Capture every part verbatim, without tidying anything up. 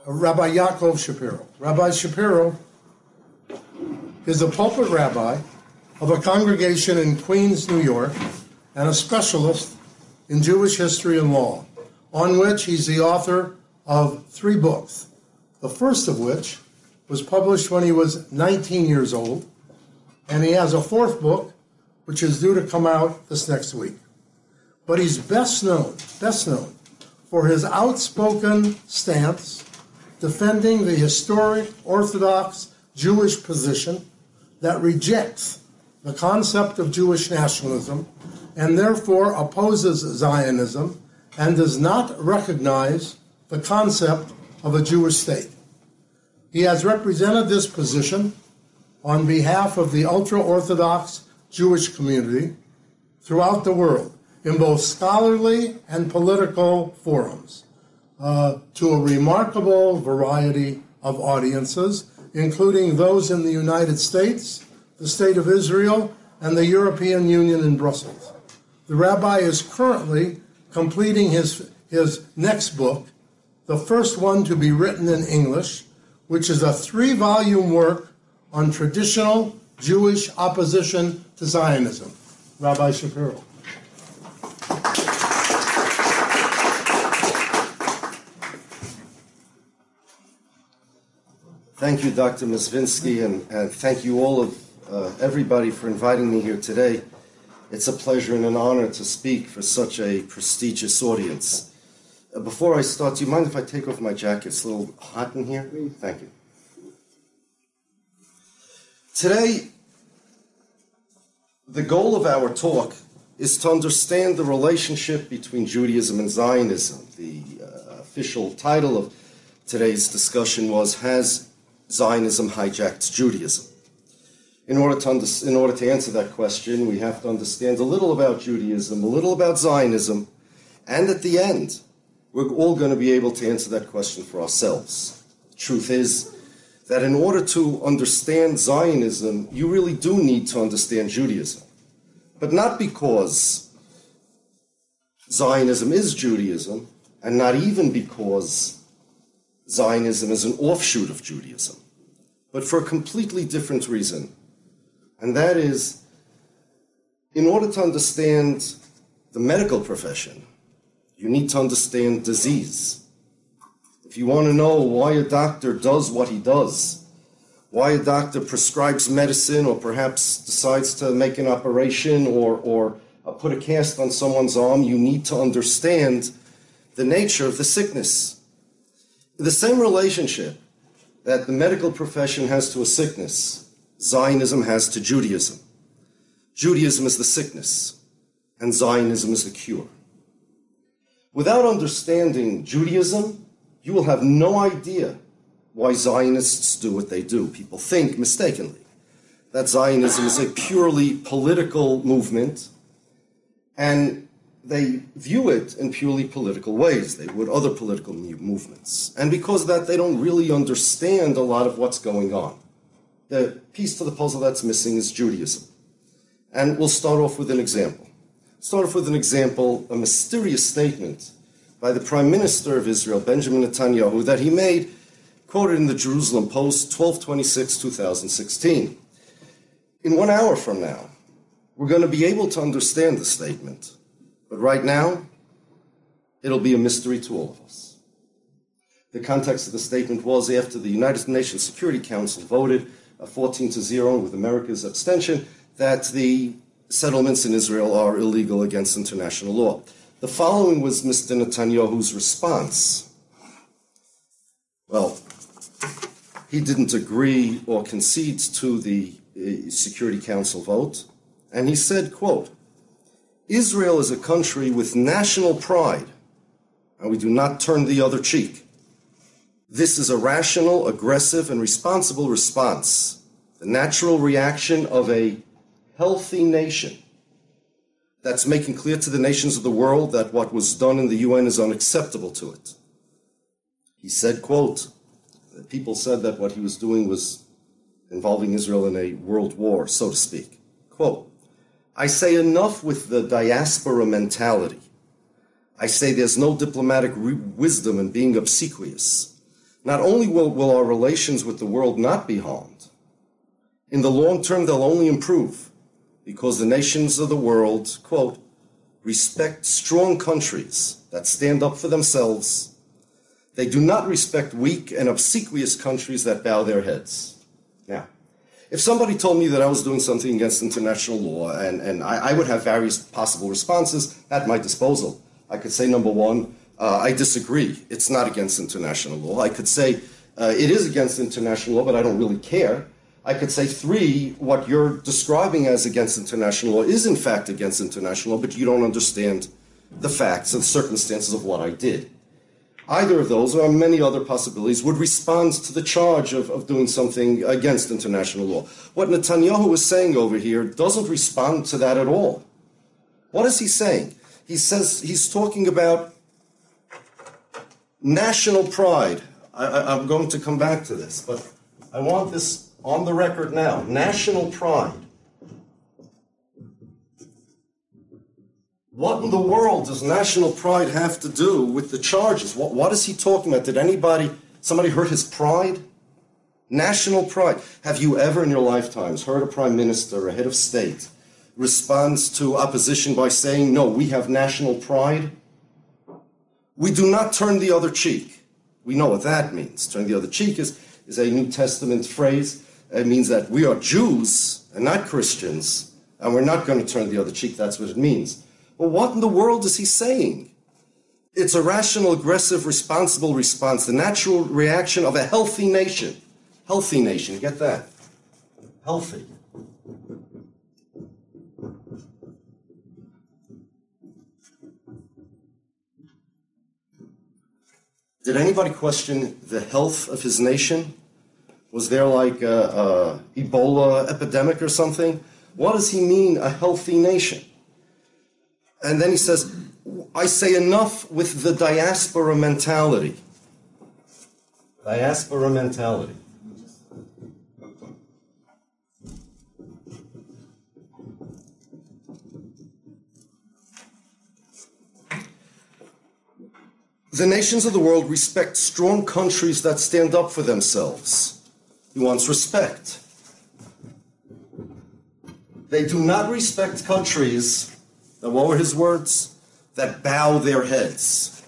Rabbi Yaakov Shapiro. Rabbi Shapiro is a pulpit rabbi of a congregation in Queens, New York, and a specialist in Jewish history and law, on which he's the author of three books, the first of which was published when he was nineteen years old, and he has a fourth book, which is due to come out this next week. But he's best known, best known for his outspoken stance defending the historic Orthodox Jewish position that rejects the concept of Jewish nationalism and therefore opposes Zionism and does not recognize the concept of a Jewish state. He has represented this position on behalf of the ultra-Orthodox Jewish community throughout the world in both scholarly and political forums uh, to a remarkable variety of audiences, including those in the United States, the State of Israel, and the European Union in Brussels. The rabbi is currently completing his, his next book, the first one to be written in English, which is a three-volume work on traditional Jewish opposition to Zionism. Rabbi Shapiro. Thank you, Doctor Mizvinsky, and, and thank you all of uh, everybody for inviting me here today. It's a pleasure and an honor to speak for such a prestigious audience. Uh, before I start, do you mind if I take off my jacket? It's a little hot in here. Thank you. Today, the goal of our talk is to understand the relationship between Judaism and Zionism. The uh, official title of today's discussion was, Has Zionism Hijacked Judaism? In order, to under, in order to answer that question, we have to understand a little about Judaism, a little about Zionism, and at the end, we're all going to be able to answer that question for ourselves. The truth is that in order to understand Zionism, you really do need to understand Judaism. But not because Zionism is Judaism, and not even because Zionism is an offshoot of Judaism, but for a completely different reason. And that is, in order to understand the medical profession, you need to understand disease. If you want to know why a doctor does what he does, why a doctor prescribes medicine or perhaps decides to make an operation or, or uh, put a cast on someone's arm, you need to understand the nature of the sickness. The same relationship that the medical profession has to a sickness, Zionism has to Judaism. Judaism is the sickness, and Zionism is the cure. Without understanding Judaism, you will have no idea why Zionists do what they do. People think, mistakenly, that Zionism is a purely political movement, and they view it in purely political ways. They would other political movements. And because of that, they don't really understand a lot of what's going on. The piece to the puzzle that's missing is Judaism. And we'll start off with an example. Start off with an example, a mysterious statement by the Prime Minister of Israel, Benjamin Netanyahu, that he made, quoted in the Jerusalem Post, twelve twenty-six two thousand sixteen. In one hour from now, we're going to be able to understand the statement. But right now, it'll be a mystery to all of us. The context of the statement was after the United Nations Security Council voted uh, fourteen to zero with America's abstention that the settlements in Israel are illegal against international law. The following was Mister Netanyahu's response. Well, he didn't agree or concede to the uh, Security Council vote, and he said, quote, Israel is a country with national pride, and we do not turn the other cheek. This is a rational, aggressive, and responsible response, the natural reaction of a healthy nation that's making clear to the nations of the world that what was done in the U N is unacceptable to it. He said, quote, that people said that what he was doing was involving Israel in a world war, so to speak. Quote, I say enough with the diaspora mentality. I say there's no diplomatic re- wisdom in being obsequious. not only will, will our relations with the world not be harmed, in the long term they'll only improve, because the nations of the world, quote, respect strong countries that stand up for themselves. They do not respect weak and obsequious countries that bow their heads. Now, if somebody told me that I was doing something against international law, and, and I, I would have various possible responses at my disposal. I could say, number one, uh, I disagree. It's not against international law. I could say, uh, it is against international law, but I don't really care. I could say, three, what you're describing as against international law is in fact against international law, but you don't understand the facts and the circumstances of what I did. Either of those, or many other possibilities, would respond to the charge of, of doing something against international law. What Netanyahu is saying over here doesn't respond to that at all. What is he saying? He says he's talking about national pride. I, I, I'm going to come back to this, but I want this on the record now. National pride. What in the world does national pride have to do with the charges? What, what is he talking about? Did anybody, somebody hurt his pride? National pride. Have you ever in your lifetimes heard a prime minister, a head of state, respond to opposition by saying, no, we have national pride? We do not turn the other cheek. We know what that means. Turn the other cheek is, is a New Testament phrase. It means that we are Jews and not Christians, and we're not going to turn the other cheek. That's what it means. Well, what in the world is he saying? It's a rational, aggressive, responsible response, the natural reaction of a healthy nation. Healthy nation, get that? Healthy. Did anybody question the health of his nation? Was there like a, a Ebola epidemic or something? What does he mean, a healthy nation? And then he says, I say enough with the diaspora mentality. Diaspora mentality. The nations of the world respect strong countries that stand up for themselves. He wants respect. They do not respect countries, and what were his words? That bow their heads.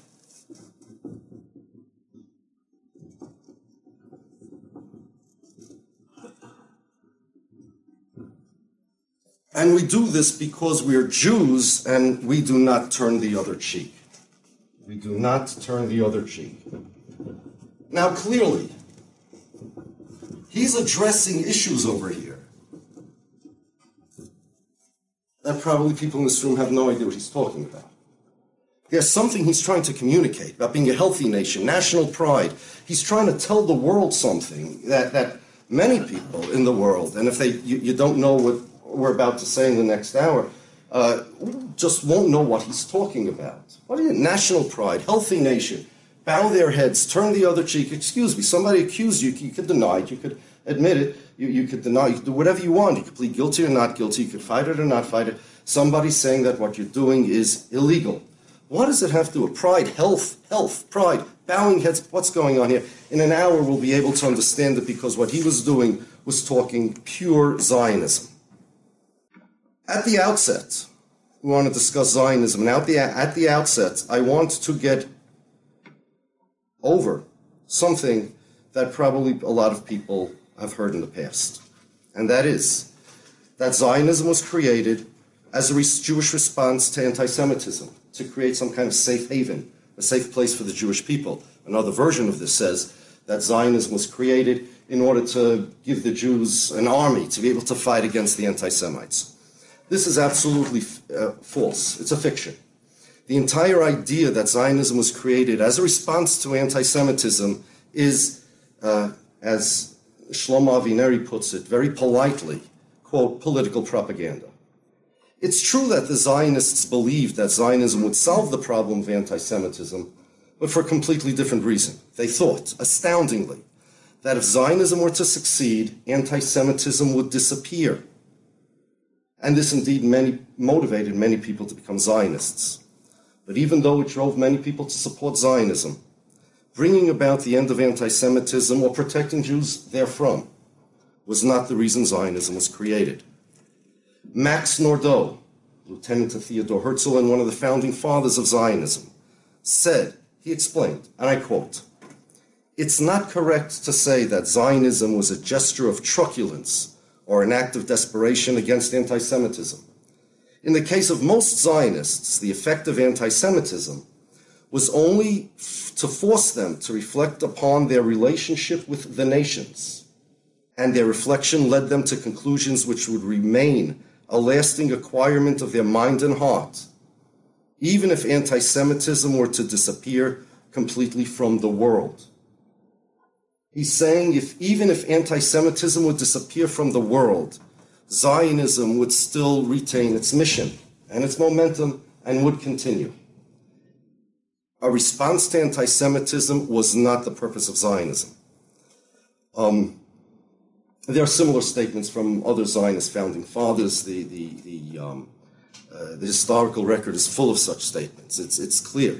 And we do this because we are Jews and we do not turn the other cheek. We do not turn the other cheek. Now, clearly, he's addressing issues over here that probably people in this room have no idea what he's talking about. There's something he's trying to communicate about being a healthy nation, national pride. He's trying to tell the world something that, that many people in the world, and if they you, you don't know what we're about to say in the next hour, uh, just won't know what he's talking about. What is it? National pride, healthy nation, bow their heads, turn the other cheek. Excuse me, somebody accused you, you could deny it, you could admit it, you, you could deny, you could do whatever you want. You could plead guilty or not guilty, you could fight it or not fight it. Somebody's saying that what you're doing is illegal. What does it have to do with pride, health, health, pride, bowing heads? What's going on here? In an hour, we'll be able to understand it because what he was doing was talking pure Zionism. At the outset, we want to discuss Zionism. And at the, at the outset, I want to get over something that probably a lot of people have heard in the past. And that is that Zionism was created as a Jewish response to anti-Semitism, to create some kind of safe haven, a safe place for the Jewish people. Another version of this says that Zionism was created in order to give the Jews an army to be able to fight against the anti-Semites. This is absolutely uh, false. It's a fiction. The entire idea that Zionism was created as a response to anti-Semitism is, uh, as Shlomo Avineri puts it very politely, quote, political propaganda. It's true that the Zionists believed that Zionism would solve the problem of anti-Semitism, but for a completely different reason. They thought, astoundingly, that if Zionism were to succeed, anti-Semitism would disappear. And this indeed many, motivated many people to become Zionists. But even though it drove many people to support Zionism, bringing about the end of anti-Semitism or protecting Jews therefrom was not the reason Zionism was created. Max Nordau, lieutenant to Theodor Herzl and one of the founding fathers of Zionism, said, he explained, and I quote, "It's not correct to say that Zionism was a gesture of truculence or an act of desperation against anti-Semitism. In the case of most Zionists, the effect of anti-Semitism was only f- to force them to reflect upon their relationship with the nations, and their reflection led them to conclusions which would remain a lasting acquirement of their mind and heart, even if anti-Semitism were to disappear completely from the world." He's saying if even if anti-Semitism would disappear from the world, Zionism would still retain its mission and its momentum and would continue. A response to anti-Semitism was not the purpose of Zionism. Um, there are similar statements from other Zionist founding fathers. The, the, the, um, uh, the historical record is full of such statements. It's, it's clear.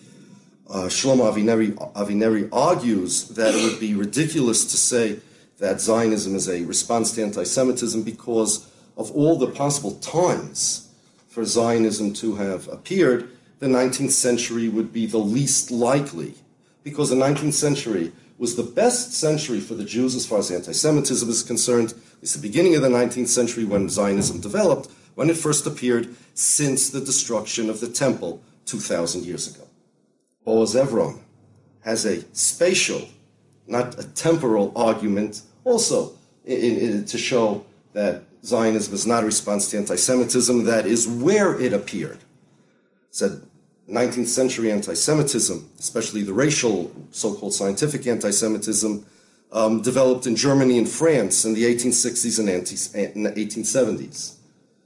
Uh, Shlomo Avineri, Avineri argues that it would be ridiculous to say that Zionism is a response to anti-Semitism because of all the possible times for Zionism to have appeared, the nineteenth century would be the least likely, because the nineteenth century was the best century for the Jews as far as anti-Semitism is concerned. It's the beginning of the nineteenth century when Zionism developed, when it first appeared since the destruction of the temple two thousand years ago. Boaz Evron has a spatial, not a temporal argument also in, in, to show that Zionism is not a response to anti-Semitism. That is where it appeared. Said nineteenth century anti-Semitism, especially the racial, so-called scientific anti-Semitism, um, developed in Germany and France in the eighteen sixties and eighteen seventies.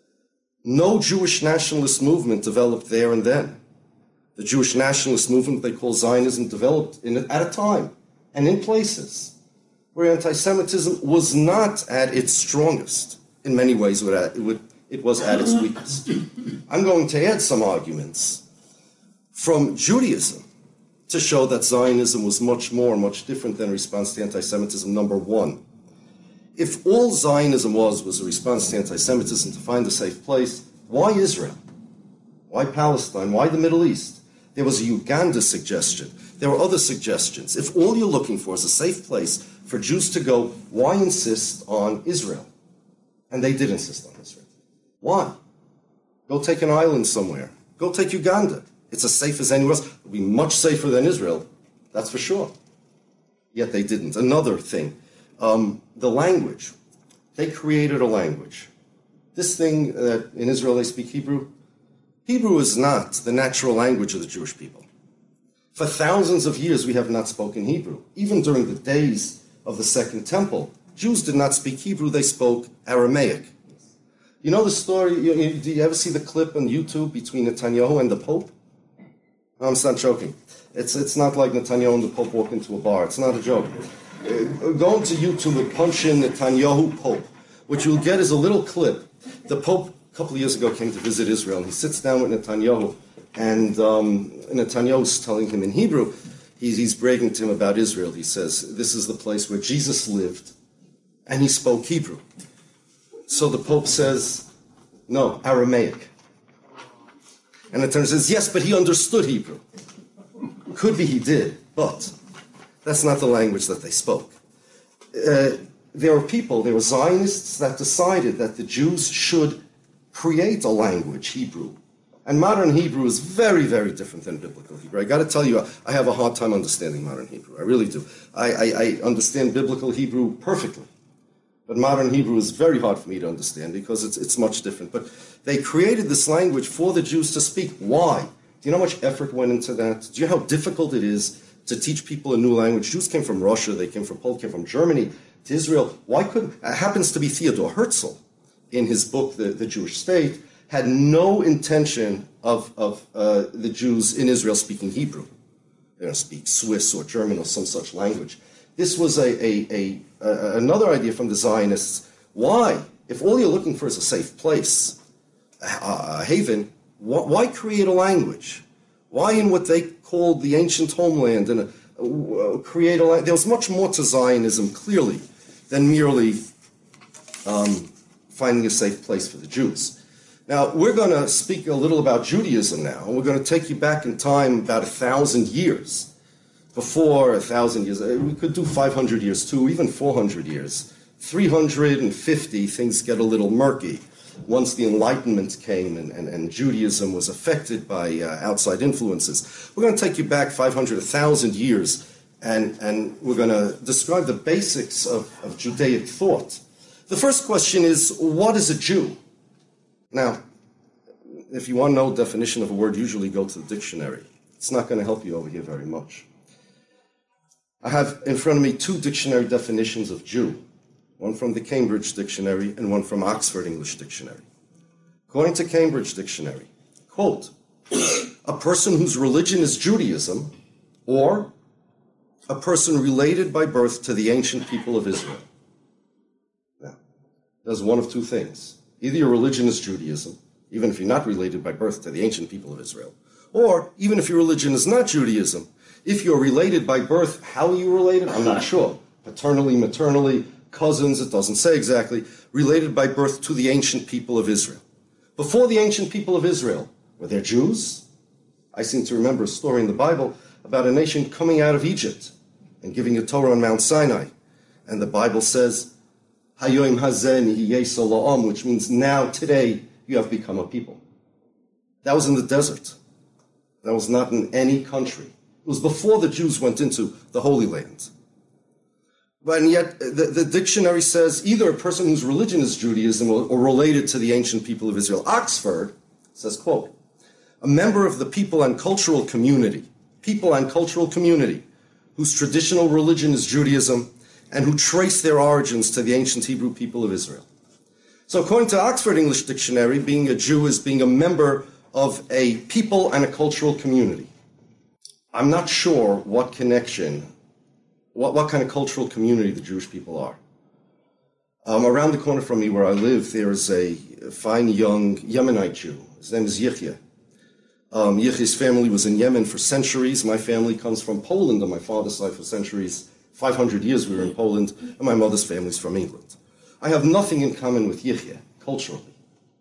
No Jewish nationalist movement developed there and then. The Jewish nationalist movement they call Zionism developed in, at a time and in places where anti-Semitism was not at its strongest. In many ways, it, would, it was at its weakest. I'm going to add some arguments from Judaism to show that Zionism was much more, much different than a response to anti-Semitism. Number one, if all Zionism was was a response to anti-Semitism to find a safe place, why Israel? Why Palestine? Why the Middle East? There was a Uganda suggestion. There were other suggestions. If all you're looking for is a safe place for Jews to go, why insist on Israel? And they did insist on Israel. Why? Go take an island somewhere. Go take Uganda. It's as safe as anywhere else. It'll be much safer than Israel, that's for sure. Yet they didn't. Another thing, um, the language. They created a language. This thing that in Israel they speak Hebrew, Hebrew is not the natural language of the Jewish people. For thousands of years, we have not spoken Hebrew. Even during the days of the Second Temple, Jews did not speak Hebrew, they spoke Aramaic. You know the story, you, you, do you ever see the clip on YouTube between Netanyahu and the Pope? No, I'm not joking. It's, it's not like Netanyahu and the Pope walk into a bar. It's not a joke. Uh, go into YouTube and punch in Netanyahu Pope. What you'll get is a little clip. The Pope a couple of years ago came to visit Israel, and he sits down with Netanyahu, and um, Netanyahu's telling him in Hebrew, he's, he's bragging to him about Israel. He says, this is the place where Jesus lived, and he spoke Hebrew. So the Pope says, no, Aramaic. And Netanyahu says, yes, but he understood Hebrew. Could be he did, but that's not the language that they spoke. Uh, there were people, there were Zionists that decided that the Jews should create a language, Hebrew. And modern Hebrew is very, very different than biblical Hebrew. I got to tell you, I have a hard time understanding modern Hebrew. I really do. I, I, I understand biblical Hebrew perfectly. But modern Hebrew is very hard for me to understand because it's, it's much different. But they created this language for the Jews to speak. Why? Do you know how much effort went into that? Do you know how difficult it is to teach people a new language? Jews came from Russia, they came from Poland, came from Germany to Israel. Why couldn't, it happens to be Theodor Herzl in his book, The, the Jewish State, had no intention of, of uh, the Jews in Israel speaking Hebrew. They don't speak Swiss or German or some such language. This was a, a, a, a another idea from the Zionists. Why? If all you're looking for is a safe place, a, a haven, wh- why create a language? Why in what they called the ancient homeland, in a uh, create a land. There was much more to Zionism, clearly, than merely um, finding a safe place for the Jews. Now, we're going to speak a little about Judaism now, and we're going to take you back in time about a thousand years. Before a thousand years, we could do five hundred years too, even four hundred years. three hundred fifty, things get a little murky. Once the Enlightenment came and, and, and Judaism was affected by uh, outside influences. We're going to take you back five hundred, one thousand years, and, and we're going to describe the basics of, of Judaic thought. The first question is, what is a Jew? Now, if you want to know the definition of a word, usually go to the dictionary. It's not going to help you over here very much. I have in front of me two dictionary definitions of Jew, one from the Cambridge Dictionary and one from Oxford English Dictionary. According to Cambridge Dictionary, quote, a person whose religion is Judaism, or a person related by birth to the ancient people of Israel. Now, there's one of two things. Either your religion is Judaism, even if you're not related by birth to the ancient people of Israel, or even if your religion is not Judaism, if you're related by birth, how are you related? I'm not sure. Paternally, maternally, cousins, it doesn't say exactly, related by birth to the ancient people of Israel. Before the ancient people of Israel, were there Jews? I seem to remember a story in the Bible about a nation coming out of Egypt and giving a Torah on Mount Sinai. And the Bible says, Hayoim hazeh nihiyeh la'am, which means now, today, you have become a people. That was in the desert. That was not in any country. It was before the Jews went into the Holy Land. But and yet, the, the dictionary says either a person whose religion is Judaism or, or related to the ancient people of Israel. Oxford says, quote, a member of the people and cultural community, people and cultural community, whose traditional religion is Judaism and who trace their origins to the ancient Hebrew people of Israel. So according to Oxford English Dictionary, being a Jew is being a member of a people and a cultural community. I'm not sure what connection, what, what kind of cultural community the Jewish people are. Um, around the corner from me where I live, there is a fine young Yemenite Jew. His name is Yichya. Um, Yichya's family was in Yemen for centuries. My family comes from Poland on my father's side for centuries. five hundred years we were in Poland, and my mother's family is from England. I have nothing in common with Yichya, culturally.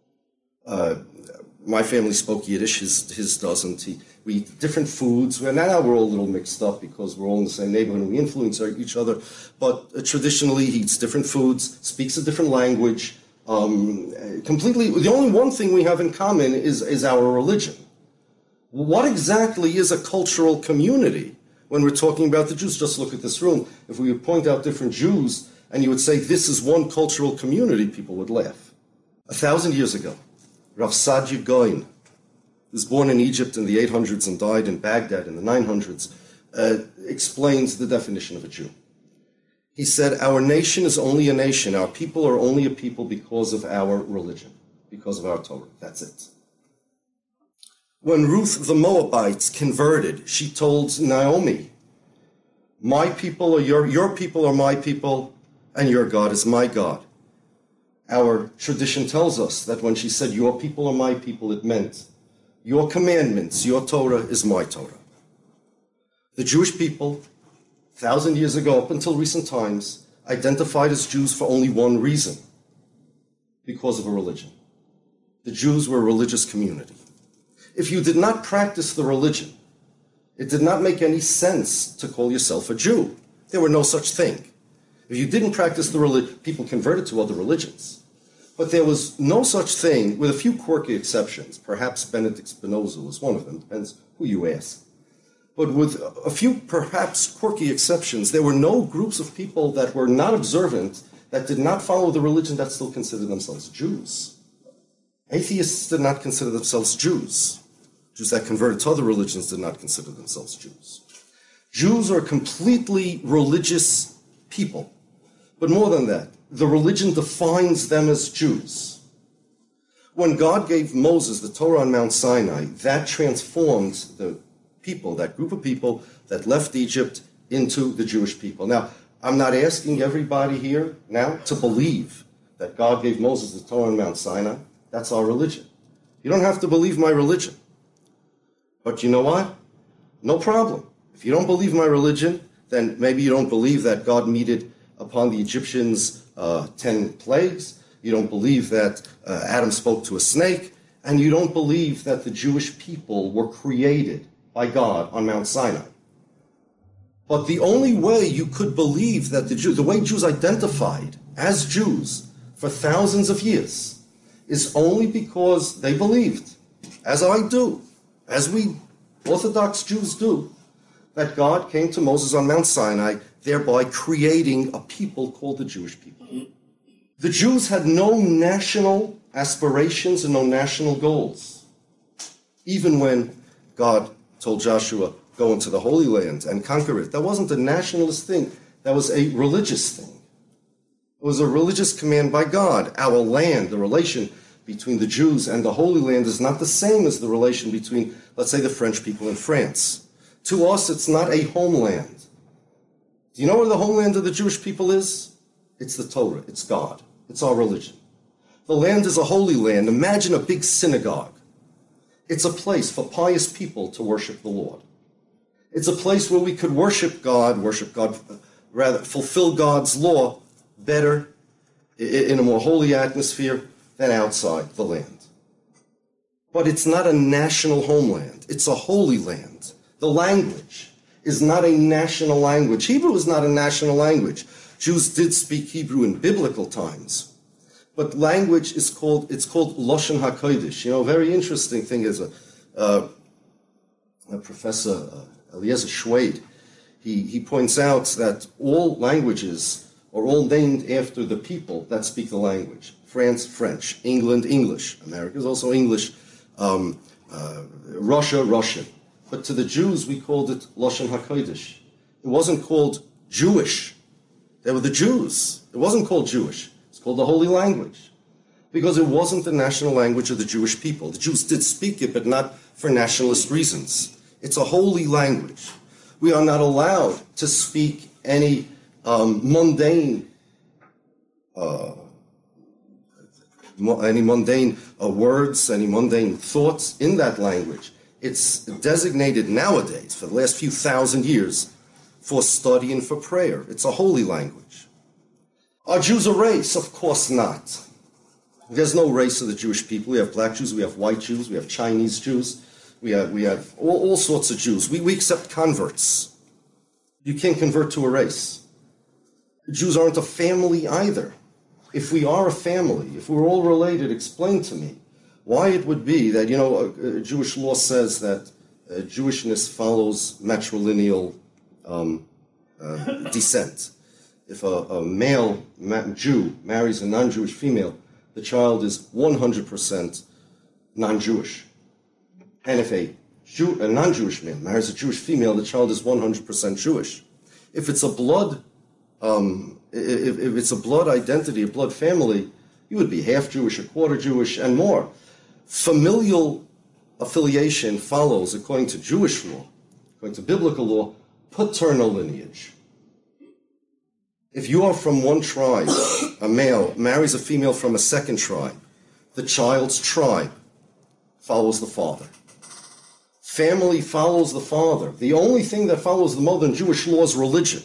Uh, my family spoke Yiddish, his, his doesn't. He, we eat different foods. Well, now we're all a little mixed up because we're all in the same neighborhood and we influence each other. But uh, traditionally, he eats different foods, speaks a different language. Um, completely, the only one thing we have in common is, is our religion. What exactly is a cultural community? When we're talking about the Jews, just look at this room. If we would point out different Jews and you would say this is one cultural community, people would laugh. A thousand years ago, Rav Saadia Gaon, who was born in Egypt in the eight hundreds and died in Baghdad in the nine hundreds, uh, explains the definition of a Jew. He said, our nation is only a nation, our people are only a people because of our religion, because of our Torah. That's it. When Ruth the Moabites converted, she told Naomi, my people are your, your people are my people, and your God is my God. Our tradition tells us that when she said, your people are my people, it meant, your commandments, your Torah is my Torah. The Jewish people, a thousand years ago, up until recent times, identified as Jews for only one reason, because of a religion. The Jews were a religious community. If you did not practice the religion, it did not make any sense to call yourself a Jew. There were no such thing. If you didn't practice the religion, people converted to other religions. But there was no such thing, with a few quirky exceptions. Perhaps Benedict Spinoza was one of them, depends who you ask. But with a few perhaps quirky exceptions, there were no groups of people that were not observant, that did not follow the religion, that still considered themselves Jews. Atheists did not consider themselves Jews. Jews that converted to other religions did not consider themselves Jews. Jews are completely religious people. But more than that, the religion defines them as Jews. When God gave Moses the Torah on Mount Sinai, that transformed the people, that group of people that left Egypt into the Jewish people. Now, I'm not asking everybody here now to believe that God gave Moses the Torah on Mount Sinai. That's our religion. You don't have to believe my religion. But you know what? No problem. If you don't believe my religion, then maybe you don't believe that God meted upon the Egyptians uh, ten plagues. You don't believe that uh, Adam spoke to a snake. And you don't believe that the Jewish people were created by God on Mount Sinai. But the only way you could believe that the Jews, the way Jews identified as Jews for thousands of years, is only because they believed, as I do, as we Orthodox Jews do, that God came to Moses on Mount Sinai, thereby creating a people called the Jewish people. The Jews had no national aspirations and no national goals. Even when God told Joshua, go into the Holy Land and conquer it, that wasn't a nationalist thing. That was a religious thing. It was a religious command by God. Our land, the relation between the Jews and the Holy Land is not the same as the relation between, let's say, the French people in France. To us, it's not a homeland. Do you know where the homeland of the Jewish people is? It's the Torah. It's God. It's our religion. The land is a holy land. Imagine a big synagogue. It's a place for pious people to worship the Lord. It's a place where we could worship God, worship God, rather fulfill God's law better in a more holy atmosphere than outside the land. But it's not a national homeland. It's a holy land. The language is not a national language. Hebrew is not a national language. Jews did speak Hebrew in biblical times. But language is called, it's called Lashon HaKodesh. You know, a very interesting thing is a, uh, a professor, uh, Eliezer Schwade, he, he points out that all languages are all named after the people that speak the language. France, French. England, English. America is also English. Um, uh, Russia, Russian. But to the Jews, we called it Lashon HaKodesh. It wasn't called Jewish. They were the Jews. It wasn't called Jewish. It's called the Holy Language. Because it wasn't the national language of the Jewish people. The Jews did speak it, but not for nationalist reasons. It's a holy language. We are not allowed to speak any um, mundane, uh, any mundane uh, words, any mundane thoughts in that language. It's designated nowadays, for the last few thousand years, for study and for prayer. It's a holy language. Are Jews a race? Of course not. There's no race of the Jewish people. We have black Jews, we have white Jews, we have Chinese Jews, we have, we have all, all sorts of Jews. We, we accept converts. You can't convert to a race. Jews aren't a family either. If we are a family, if we're all related, explain to me why it would be that, you know, uh, Jewish law says that uh, Jewishness follows matrilineal um, uh, descent. If a, a male ma- Jew marries a non-Jewish female, the child is one hundred percent non-Jewish. And if a, Jew, a non-Jewish man marries a Jewish female, the child is one hundred percent Jewish. If it's a blood, um, if, if it's a blood identity, a blood family, you would be half Jewish, a quarter Jewish, and more. Familial affiliation follows, according to Jewish law, according to biblical law, paternal lineage. If you are from one tribe, a male marries a female from a second tribe, the child's tribe follows the father. Family follows the father. The only thing that follows the mother in Jewish law is religion.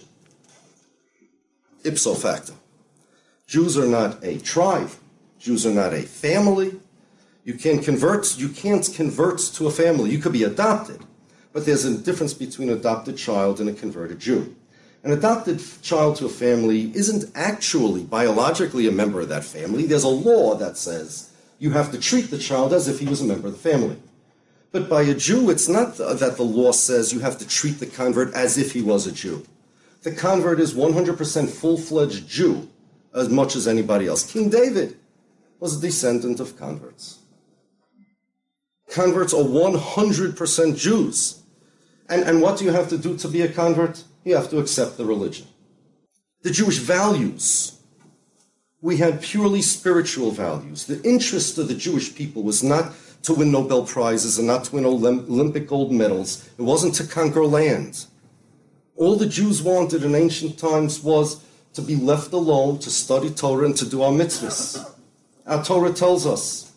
Ipso facto. Jews are not a tribe. Jews are not a family. You can convert, you can't convert to a family. You could be adopted, but there's a difference between an adopted child and a converted Jew. An adopted child to a family isn't actually biologically a member of that family. There's a law that says you have to treat the child as if he was a member of the family. But by a Jew, it's not that the law says you have to treat the convert as if he was a Jew. The convert is one hundred percent full-fledged Jew as much as anybody else. King David was a descendant of converts. Converts are one hundred percent Jews. And, and what do you have to do to be a convert? You have to accept the religion. The Jewish values. We had purely spiritual values. The interest of the Jewish people was not to win Nobel Prizes and not to win Olympic gold medals. It wasn't to conquer land. All the Jews wanted in ancient times was to be left alone, to study Torah and to do our mitzvahs. Our Torah tells us,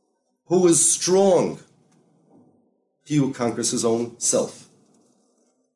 who is strong? He who conquers his own self.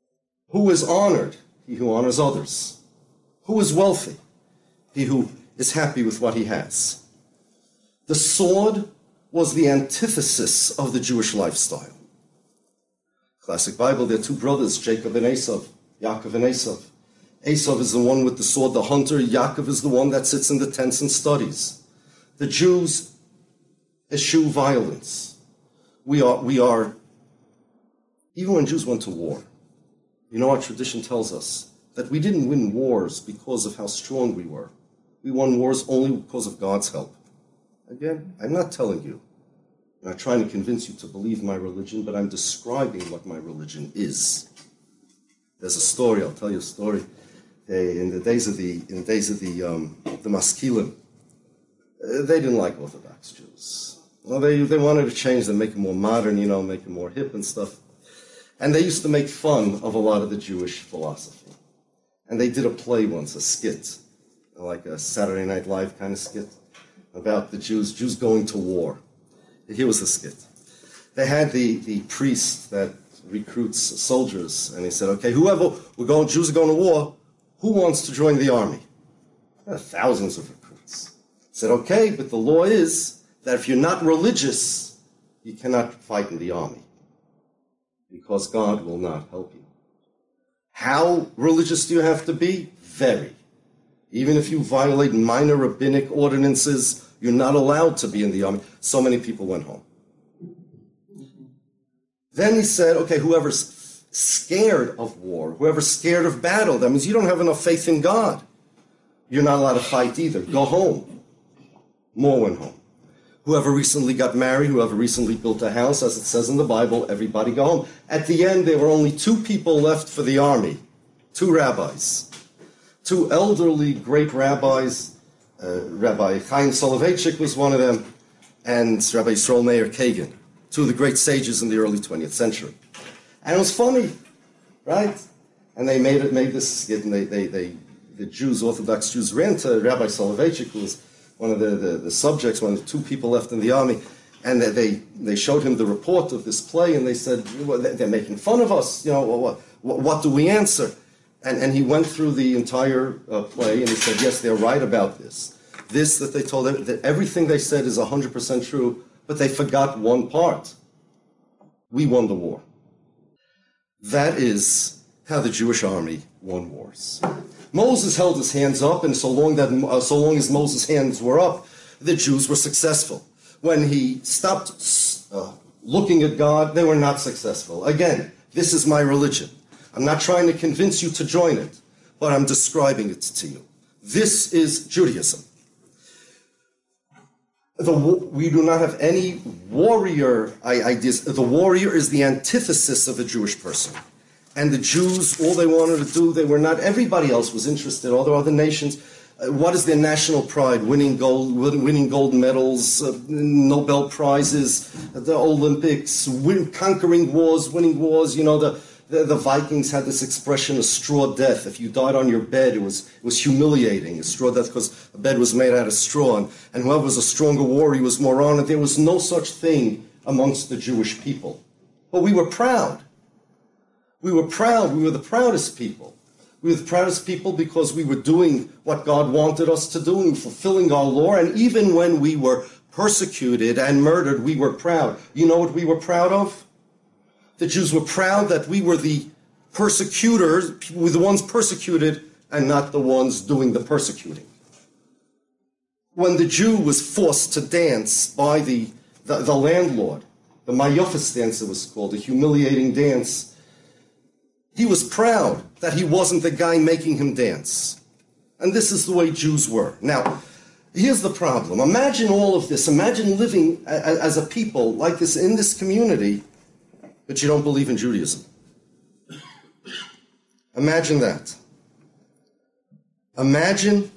Who is honored? He who honors others. Who is wealthy? He who is happy with what he has. The sword was the antithesis of the Jewish lifestyle. Classic Bible, there are two brothers, Jacob and Esau, Yaakov and Esau. Esau is the one with the sword, the hunter. Yaakov is the one that sits in the tents and studies. The Jews eschew violence. We are, we are, even when Jews went to war, you know, our tradition tells us that we didn't win wars because of how strong we were. We won wars only because of God's help. Again, I'm not telling you, I'm not trying to convince you to believe my religion, but I'm describing what my religion is. There's a story, I'll tell you a story. They, in the days of the in the days of the um, the Maskilim, uh, they didn't like Orthodox Jews. Well, they they wanted to change them, make them more modern, you know, make them more hip and stuff. And they used to make fun of a lot of the Jewish philosophy. And they did a play once, a skit, like a Saturday Night Live kind of skit, about the Jews, Jews going to war. Here was the skit. They had the, the priest that recruits soldiers, and he said, okay, whoever, we're going, Jews are going to war, who wants to join the army? There are thousands of recruits. He said, okay, but the law is that if you're not religious, you cannot fight in the army, because God will not help you. How religious do you have to be? Very. Even if you violate minor rabbinic ordinances, you're not allowed to be in the army. So many people went home. Then he said, okay, whoever's scared of war, whoever's scared of battle, that means you don't have enough faith in God. You're not allowed to fight either. Go home. More went home. Whoever recently got married, whoever recently built a house, as it says in the Bible, everybody go home. At the end, there were only two people left for the army, two rabbis. Two elderly great rabbis, uh, Rabbi Chaim Soloveitchik was one of them, and Rabbi Yisrael Meir Kagan, two of the great sages in the early twentieth century. And it was funny, right? And they made it, made this skit, and they, they, they, the Jews, Orthodox Jews, ran to Rabbi Soloveitchik, who was one of the, the, the subjects, one of the two people left in the army, and they, they, they showed him the report of this play, and they said, well, they're making fun of us, you know, what, what, what do we answer? And, and he went through the entire uh, play, and he said, yes, they're right about this. This that they told them, that everything they said is one hundred percent true, but they forgot one part. We won the war. That is how the Jewish army won wars. Moses held his hands up, and so long, that, uh, so long as Moses' hands were up, the Jews were successful. When he stopped uh, looking at God, they were not successful. Again, this is my religion. I'm not trying to convince you to join it, but I'm describing it to you. This is Judaism. The, we do not have any warrior ideas. The warrior is the antithesis of the Jewish person. And the Jews, all they wanted to do, they were not, everybody else was interested, all the other nations. Uh, what is their national pride? Winning gold, winning gold medals, uh, Nobel Prizes, the Olympics, win, conquering wars, winning wars, you know, the The, the Vikings had this expression, a straw death. If you died on your bed, it was it was humiliating, a straw death, because a bed was made out of straw, and, and whoever was a stronger warrior was more honored. There was no such thing amongst the Jewish people. But we were proud. We were proud. We were the proudest people. We were the proudest people because we were doing what God wanted us to do, and we were fulfilling our law, and even when we were persecuted and murdered, we were proud. You know what we were proud of? The Jews were proud that we were the persecutors, we were the ones persecuted and not the ones doing the persecuting. When the Jew was forced to dance by the, the, the landlord, the Mayofis dance it was called, a humiliating dance, he was proud that he wasn't the guy making him dance. And this is the way Jews were. Now, here's the problem. Imagine all of this. Imagine living as a people like this in this community, but you don't believe in Judaism. Imagine that. Imagine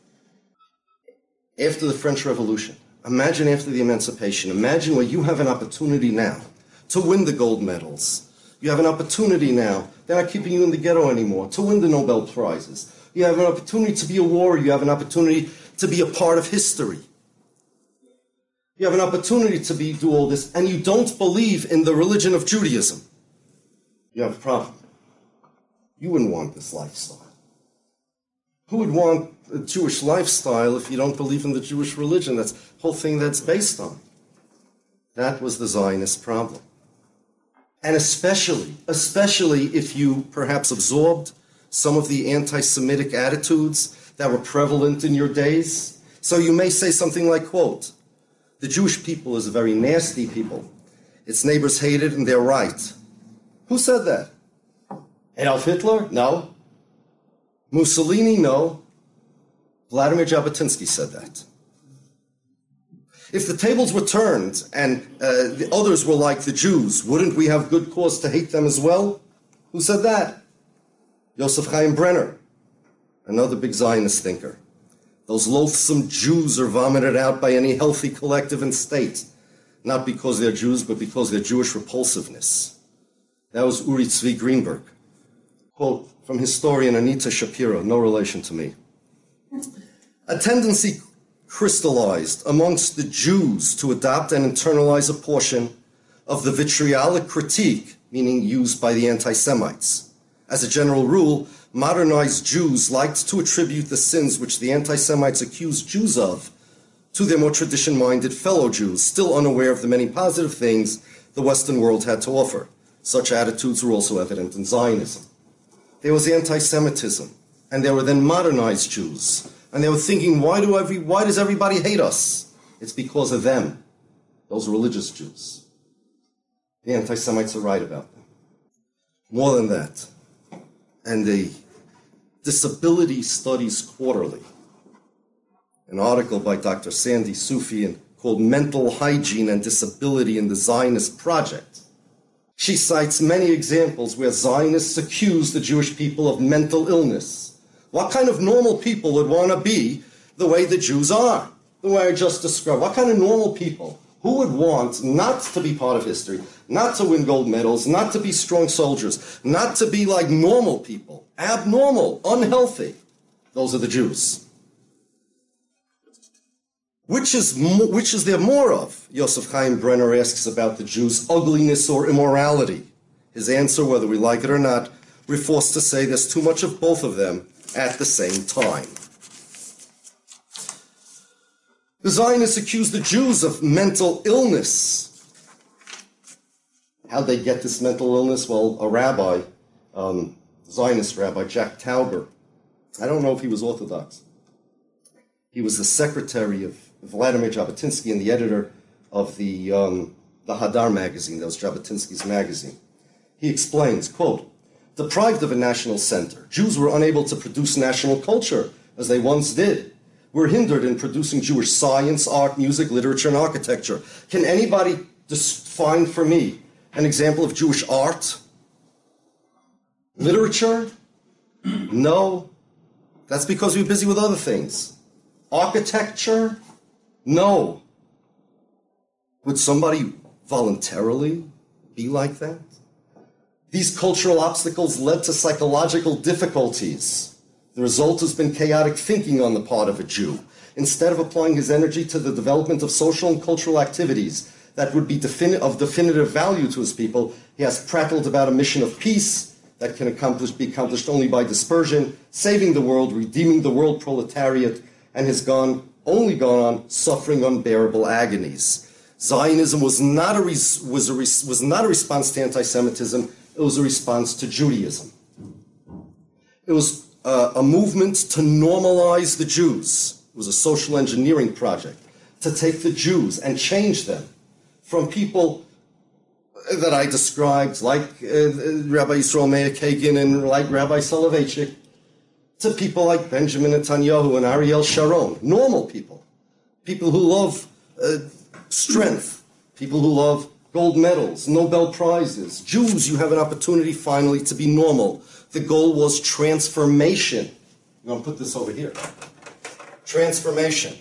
after the French Revolution. Imagine after the Emancipation. Imagine where you have an opportunity now to win the gold medals. You have an opportunity now. They're not keeping you in the ghetto anymore. To win the Nobel Prizes. You have an opportunity to be a warrior. You have an opportunity to be a part of history. You have an opportunity to be, do all this, and you don't believe in the religion of Judaism. You have a problem. You wouldn't want this lifestyle. Who would want a Jewish lifestyle if you don't believe in the Jewish religion? That's the whole thing that's based on. That was the Zionist problem. And especially, especially if you perhaps absorbed some of the anti-Semitic attitudes that were prevalent in your days. So you may say something like, quote, the Jewish people is a very nasty people. Its neighbors hate it and they're right. Who said that? Adolf Hitler? No. Mussolini? No. Vladimir Jabotinsky said that. If the tables were turned and uh, the others were like the Jews, wouldn't we have good cause to hate them as well? Who said that? Yosef Chaim Brenner, another big Zionist thinker. Those loathsome Jews are vomited out by any healthy collective and state, not because they're Jews, but because of their Jewish repulsiveness. That was Uri Tzvi Greenberg. Quote from historian Anita Shapiro, no relation to me. A tendency crystallized amongst the Jews to adopt and internalize a portion of the vitriolic critique, meaning used by the anti-Semites. As a general rule, modernized Jews liked to attribute the sins which the anti-Semites accused Jews of to their more tradition-minded fellow Jews, still unaware of the many positive things the Western world had to offer. Such attitudes were also evident in Zionism. There was anti-Semitism, and there were then modernized Jews, and they were thinking, why do every, why does everybody hate us? It's because of them, those religious Jews. The anti-Semites are right about them. More than that, and the Disability Studies Quarterly, an article by Doctor Sandy Soufian called Mental Hygiene and Disability in the Zionist Project. She cites many examples where Zionists accuse the Jewish people of mental illness. What kind of normal people would want to be the way the Jews are, the way I just described? What kind of normal people? Who would want not to be part of history, not to win gold medals, not to be strong soldiers, not to be like normal people, abnormal, unhealthy? Those are the Jews. Which is, which is there more of? Yosef Chaim Brenner asks about the Jews' ugliness or immorality. His answer, whether we like it or not, we're forced to say there's too much of both of them at the same time. The Zionists accuse the Jews of mental illness. How'd they get this mental illness? Well, a rabbi, um, Zionist rabbi, Jack Tauber, I don't know if he was Orthodox. He was the secretary of Vladimir Jabotinsky and the editor of the, um, the Hadar magazine, that was Jabotinsky's magazine. He explains, quote, deprived of a national center, Jews were unable to produce national culture as they once did. We're hindered in producing Jewish science, art, music, literature, and architecture. Can anybody just find for me an example of Jewish art? Literature? No. That's because we're busy with other things. Architecture? No. Would somebody voluntarily be like that? These cultural obstacles led to psychological difficulties. The result has been chaotic thinking on the part of a Jew. Instead of applying his energy to the development of social and cultural activities that would be defini- of definitive value to his people, he has prattled about a mission of peace that can accomplish, be accomplished only by dispersion, saving the world, redeeming the world proletariat, and has gone only gone on suffering unbearable agonies. Zionism was not a, res- was a res- was not a response to anti-Semitism, it was a response to Judaism. It was uh, a movement to normalize the Jews. It was a social engineering project to take the Jews and change them from people that I described, like uh, Rabbi Yisrael Meir Kagan and like Rabbi Soloveitchik, to people like Benjamin Netanyahu and Ariel Sharon, normal people, people who love uh, strength, people who love gold medals, Nobel Prizes. Jews, you have an opportunity finally to be normal. The goal was transformation. I'm going to put this over here. Transformation.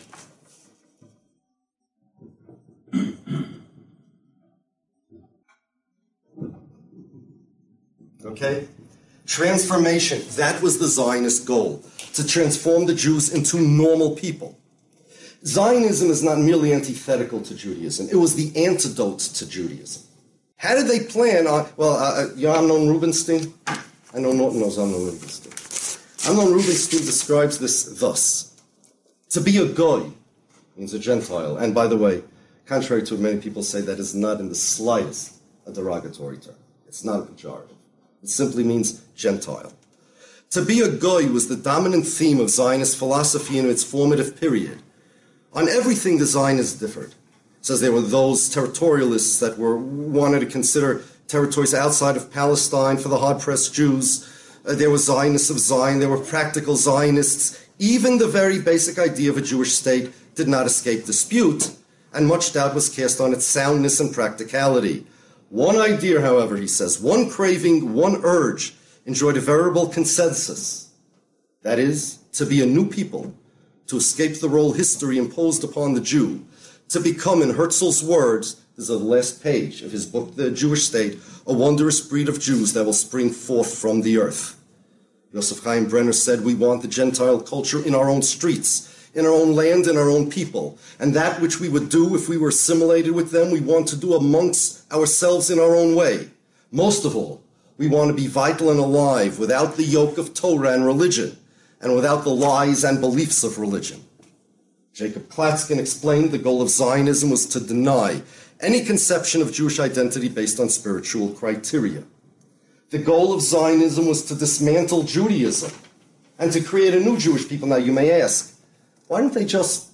Okay? Transformation, that was the Zionist goal, to transform the Jews into normal people. Zionism is not merely antithetical to Judaism, it was the antidote to Judaism. How did they plan on, well, uh, you know Amnon Rubinstein? I know Norton knows Amnon Rubinstein. Amnon Rubinstein describes this thus. To be a goy means a Gentile. And by the way, contrary to what many people say, that is not in the slightest a derogatory term. It's not a pejorative. It simply means Gentile. To be a goy was the dominant theme of Zionist philosophy in its formative period. On everything the Zionists differed. It says there were those territorialists that were wanted to consider territories outside of Palestine for the hard-pressed Jews. Uh, there were Zionists of Zion. There were practical Zionists. Even the very basic idea of a Jewish state did not escape dispute, and much doubt was cast on its soundness and practicality. One idea, however, he says, one craving, one urge, enjoyed a veritable consensus. That is, to be a new people, to escape the role history imposed upon the Jew, to become, in Herzl's words, this is the last page of his book, The Jewish State, a wondrous breed of Jews that will spring forth from the earth. Yosef Chaim Brenner said, we want the Gentile culture in our own streets, in our own land, in our own people. And that which we would do if we were assimilated with them, we want to do amongst ourselves in our own way. Most of all, we want to be vital and alive without the yoke of Torah and religion, and without the lies and beliefs of religion. Jacob Klatskin explained the goal of Zionism was to deny any conception of Jewish identity based on spiritual criteria. The goal of Zionism was to dismantle Judaism and to create a new Jewish people. Now you may ask, why didn't they just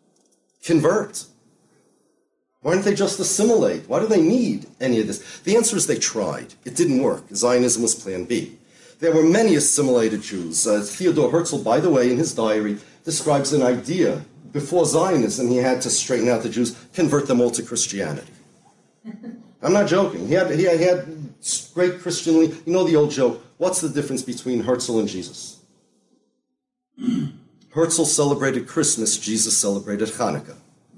convert? Why didn't they just assimilate? Why do they need any of this? The answer is they tried. It didn't work. Zionism was plan B. There were many assimilated Jews. Uh, Theodor Herzl, by the way, in his diary, describes an idea. Before Zionism, he had to straighten out the Jews, convert them all to Christianity. I'm not joking. He had, he had, he had great Christianly. You know the old joke, what's the difference between Herzl and Jesus? Herzl celebrated Christmas, Jesus celebrated Hanukkah.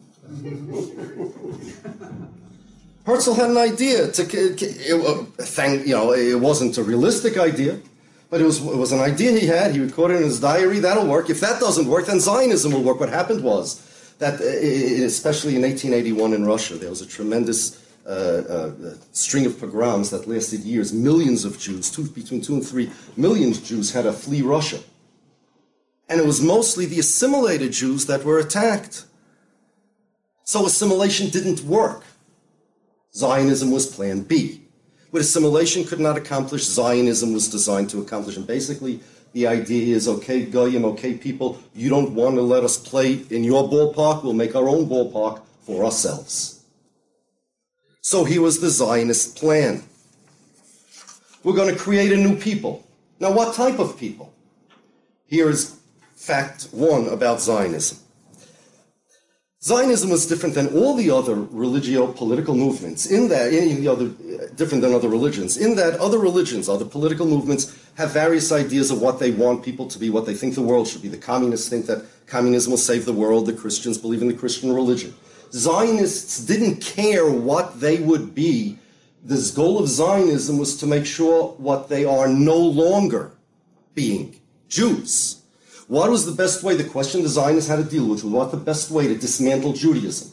Herzl had an idea to, it, thank, you know, it wasn't a realistic idea, but it was, it was an idea he had. He recorded it in his diary. That'll work. If that doesn't work, then Zionism will work. What happened was that, especially in eighteen eighty-one in Russia, there was a tremendous uh, uh, string of pogroms that lasted years. Millions of Jews, two, between two and three million Jews had to flee Russia. And it was mostly the assimilated Jews that were attacked. So assimilation didn't work. Zionism was plan B. What assimilation could not accomplish, Zionism was designed to accomplish. And basically, the idea is, okay, Goyim, okay, people, you don't want to let us play in your ballpark, we'll make our own ballpark for ourselves. So here was the Zionist plan. We're going to create a new people. Now, what type of people? Here is fact one about Zionism. Zionism was different than all the other religio-political movements, in that, in the other, different than other religions, in that other religions, other political movements have various ideas of what they want people to be, what they think the world should be. The communists think that communism will save the world. The Christians believe in the Christian religion. Zionists didn't care what they would be. The goal of Zionism was to make sure what they are no longer being, Jews. What was the best way? The question the Zionists had to deal with was what the best way to dismantle Judaism.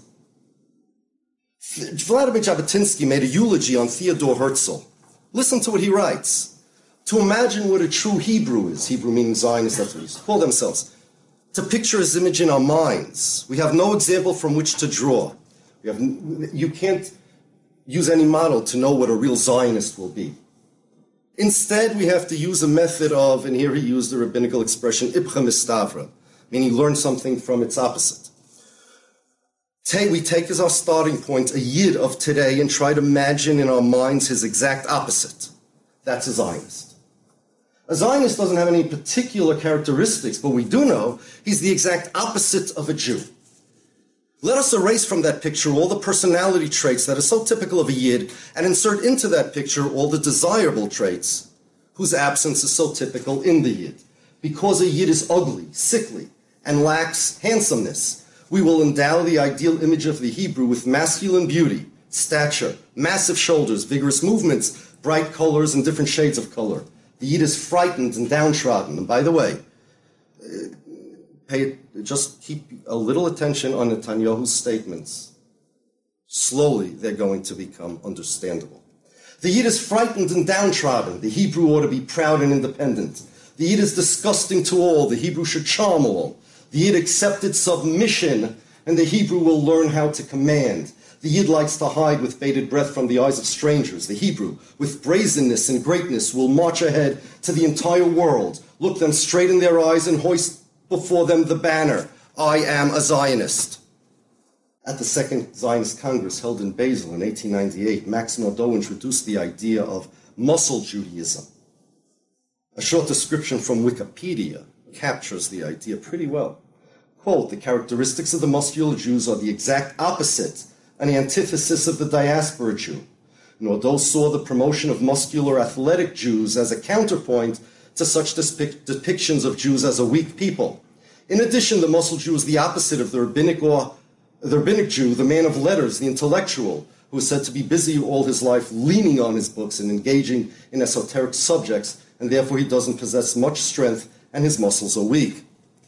Vladimir Jabotinsky made a eulogy on Theodor Herzl. Listen to what he writes. To imagine what a true Hebrew is, Hebrew meaning Zionist, that's what they used to call themselves, to picture his image in our minds. We have no example from which to draw. We have, you can't use any model to know what a real Zionist will be. Instead, we have to use a method of, and here he used the rabbinical expression, ibcha mistavra, meaning learn something from its opposite. We take as our starting point a Yid of today and try to imagine in our minds his exact opposite. That's a Zionist. A Zionist doesn't have any particular characteristics, but we do know he's the exact opposite of a Jew. Let us erase from that picture all the personality traits that are so typical of a Yid and insert into that picture all the desirable traits whose absence is so typical in the Yid. Because a Yid is ugly, sickly, and lacks handsomeness, we will endow the ideal image of the Hebrew with masculine beauty, stature, massive shoulders, vigorous movements, bright colors, and different shades of color. The Yid is frightened and downtrodden. And by the way, Pay, just keep a little attention on Netanyahu's statements. Slowly, they're going to become understandable. The Yid is frightened and downtrodden. The Hebrew ought to be proud and independent. The Yid is disgusting to all. The Hebrew should charm all. The Yid accepted submission, and the Hebrew will learn how to command. The Yid likes to hide with bated breath from the eyes of strangers. The Hebrew, with brazenness and greatness, will march ahead to the entire world, look them straight in their eyes, and hoist before them the banner, I am a Zionist. At the Second Zionist Congress held in Basel in eighteen ninety-eight, Max Nodot introduced the idea of muscle Judaism. A short description from Wikipedia captures the idea pretty well. Quote, the characteristics of the muscular Jews are the exact opposite and the antithesis of the diaspora Jew. Nodot saw the promotion of muscular athletic Jews as a counterpoint to such depic- depictions of Jews as a weak people. In addition, the muscle Jew is the opposite of the rabbinic or the rabbinic Jew, the man of letters, the intellectual, who is said to be busy all his life leaning on his books and engaging in esoteric subjects, and therefore he doesn't possess much strength and his muscles are weak.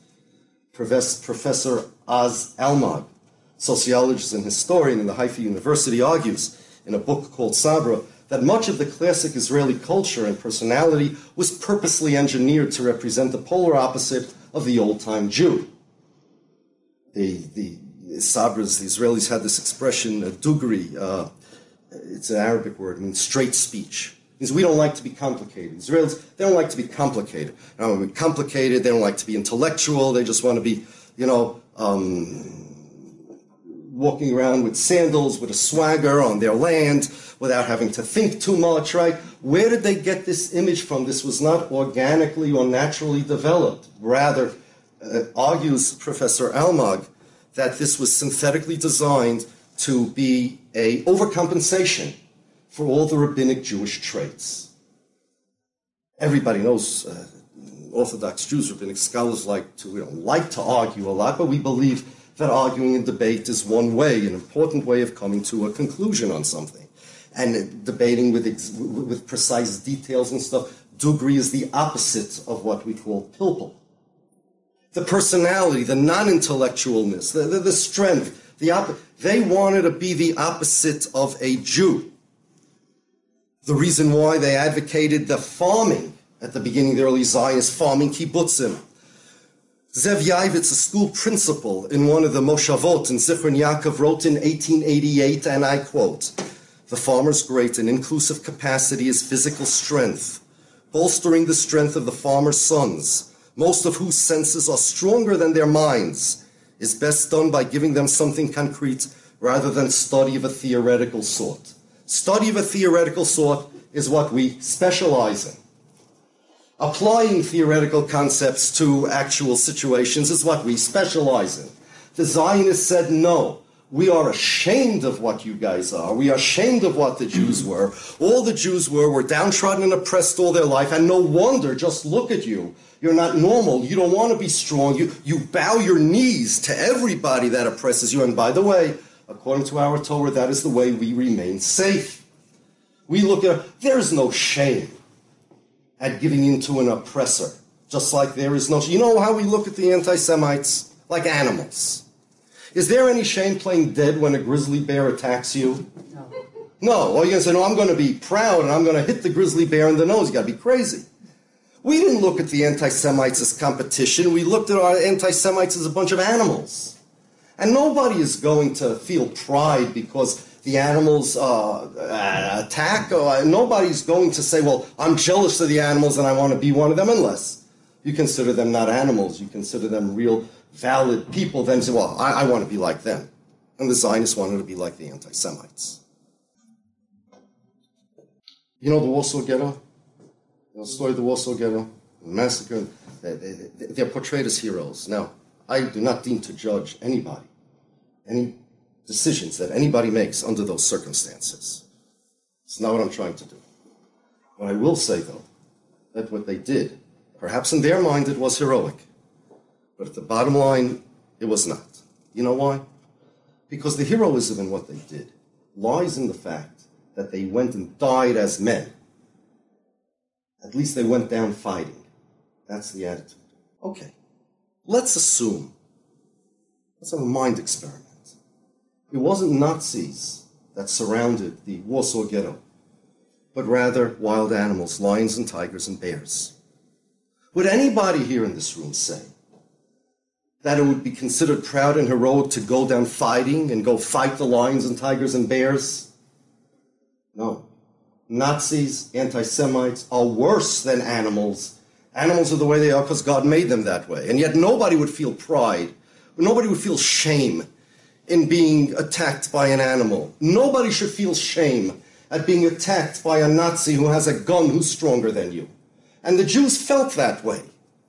Professor Oz Almog, sociologist and historian in the Haifa University, argues in a book called Sabra that much of the classic Israeli culture and personality was purposely engineered to represent the polar opposite of the old-time Jew. The, the Sabras, the Israelis had this expression, uh, dugri, uh, it's an Arabic word, it means straight speech. It means we don't like to be complicated. Israelis, they don't like to be complicated. They don't want to be complicated, they don't like to be intellectual, they just want to be, you know, um, walking around with sandals, with a swagger on their land, without having to think too much, right? Where did they get this image from? This was not organically or naturally developed. Rather, uh, argues Professor Almog, that this was synthetically designed to be a overcompensation for all the rabbinic Jewish traits. Everybody knows uh, Orthodox Jews, rabbinic scholars like to, we don't like to argue a lot, but we believe that arguing and debate is one way, an important way of coming to a conclusion on something. And debating with, ex- with precise details and stuff, dugri is the opposite of what we call pilpul. The personality, the non-intellectualness, the, the, the strength, the op- they wanted to be the opposite of a Jew. The reason why they advocated the farming at the beginning of the early Zionist farming kibbutzim. Zev Yavitz, a school principal in one of the Moshavot in Zichron Yaakov, wrote in eighteen eighty-eight, and I quote, the farmer's great and inclusive capacity is physical strength, bolstering the strength of the farmer's sons, most of whose senses are stronger than their minds, is best done by giving them something concrete rather than study of a theoretical sort. Study of a theoretical sort is what we specialize in. Applying theoretical concepts to actual situations is what we specialize in. The Zionists said, no, we are ashamed of what you guys are. We are ashamed of what the Jews were. All the Jews were were downtrodden and oppressed all their life, and no wonder, just look at you. You're not normal. You don't want to be strong. You, you bow your knees to everybody that oppresses you. And by the way, according to our Torah, that is the way we remain safe. We look at, there is no shame at giving in to an oppressor, just like there is no, you know how we look at the anti-Semites? Like animals. Is there any shame playing dead when a grizzly bear attacks you? No. No. Well, you're going to say, no, I'm going to be proud and I'm going to hit the grizzly bear in the nose. You got to be crazy. We didn't look at the anti-Semites as competition. We looked at our anti-Semites as a bunch of animals. And nobody is going to feel pride because the animals uh, attack. Or nobody's going to say, well, I'm jealous of the animals and I want to be one of them, unless you consider them not animals. You consider them real, valid people. Then say, well, I, I want to be like them. And the Zionists wanted to be like the anti-Semites. You know the Warsaw Ghetto? The story of the Warsaw Ghetto, the massacre, they, they, they, they're portrayed as heroes. Now, I do not deem to judge anybody, any decisions that anybody makes under those circumstances. It's not what I'm trying to do. But I will say, though, that what they did, perhaps in their mind it was heroic, but at the bottom line, it was not. You know why? Because the heroism in what they did lies in the fact that they went and died as men. At least they went down fighting. That's the attitude. Okay, let's assume, let's have a mind experiment. It wasn't Nazis that surrounded the Warsaw Ghetto. but rather wild animals, lions and tigers and bears. Would anybody here in this room say that it would be considered proud and heroic to go down fighting and go fight the lions and tigers and bears? No. Nazis, anti-Semites are worse than animals. Animals are the way they are because God made them that way. And yet nobody would feel pride. Nobody would feel shame in being attacked by an animal. Nobody should feel shame at being attacked by a Nazi who has a gun who's stronger than you. And the Jews felt that way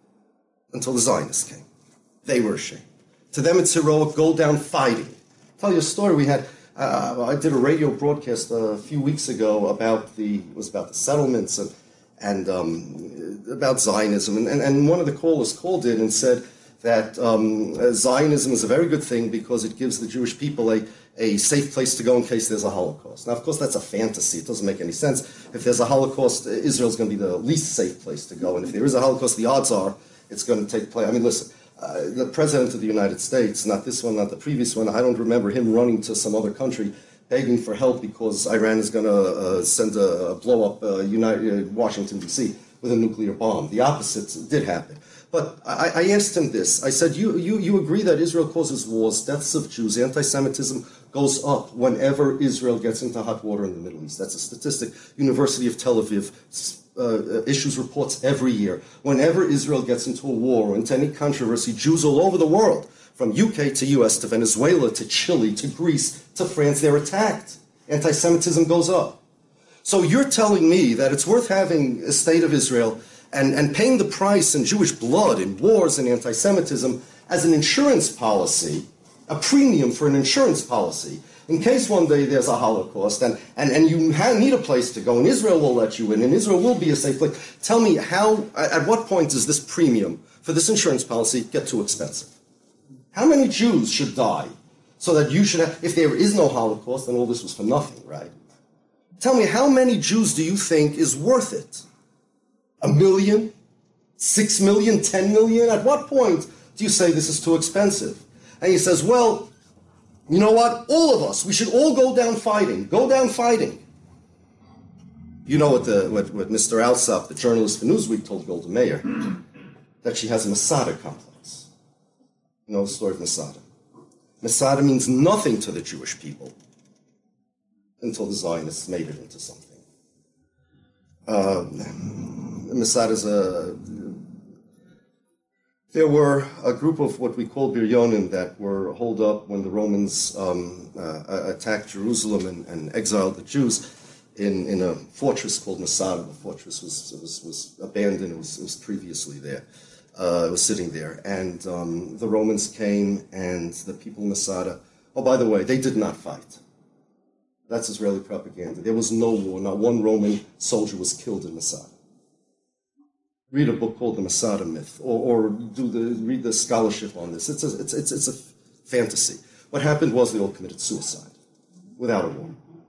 until the Zionists came. They were ashamed. To them, it's heroic, go down fighting. I'll tell you a story. We had, uh, I did a radio broadcast a few weeks ago about the, it was about the settlements and, and um, about Zionism. And, and, and one of the callers called in and said that um, Zionism is a very good thing because it gives the Jewish people a, a safe place to go in case there's a Holocaust. Now, of course, that's a fantasy. It doesn't make any sense. If there's a Holocaust, Israel's going to be the least safe place to go. And if there is a Holocaust, the odds are it's going to take place. I mean, listen. Uh, the President of the United States, not this one, not the previous one, I don't remember him running to some other country begging for help because Iran is going to uh, send a, a blow up uh, United, uh, Washington, D C with a nuclear bomb. The opposite did happen. But I, I asked him this. I said, you, you, you agree that Israel causes wars, deaths of Jews, anti-Semitism goes up whenever Israel gets into hot water in the Middle East. That's a statistic. University of Tel Aviv Uh, issues reports every year. Whenever Israel gets into a war or into any controversy, Jews all over the world, from U K to U S to Venezuela to Chile to Greece to France, they're attacked. Anti-Semitism goes up. So you're telling me that it's worth having a state of Israel and, and paying the price in Jewish blood in wars and anti-Semitism as an insurance policy, a premium for an insurance policy, in case one day there's a Holocaust and, and, and you ha- need a place to go and Israel will let you in and Israel will be a safe place. Tell me how, at what point does this premium for this insurance policy get too expensive? How many Jews should die so that you should have, if there is no Holocaust, then all this was for nothing, right? Tell me, how many Jews do you think is worth it? A million? Six million? Ten million? At what point do you say this is too expensive? And he says, well, you know what? All of us, we should all go down fighting. Go down fighting. You know what, the, what, what Mister Alsop, the journalist for Newsweek, told Golda Meir? That she has a Masada complex. You know the story of Masada. Masada means nothing to the Jewish people until the Zionists made it into something. Uh, Masada is a... There were a group of what we call Biryonim that were holed up when the Romans um, uh, attacked Jerusalem and, and exiled the Jews in, in a fortress called Masada. The fortress was, was, was abandoned. It was, it was previously there. Uh, it was sitting there. And um, the Romans came and the people in Masada, oh, by the way, they did not fight. That's Israeli propaganda. There was no war. Not one Roman soldier was killed in Masada. Read a book called The Masada Myth, or, or do the, read the scholarship on this. It's a, it's, it's, it's a fantasy. What happened was they all committed suicide without a war.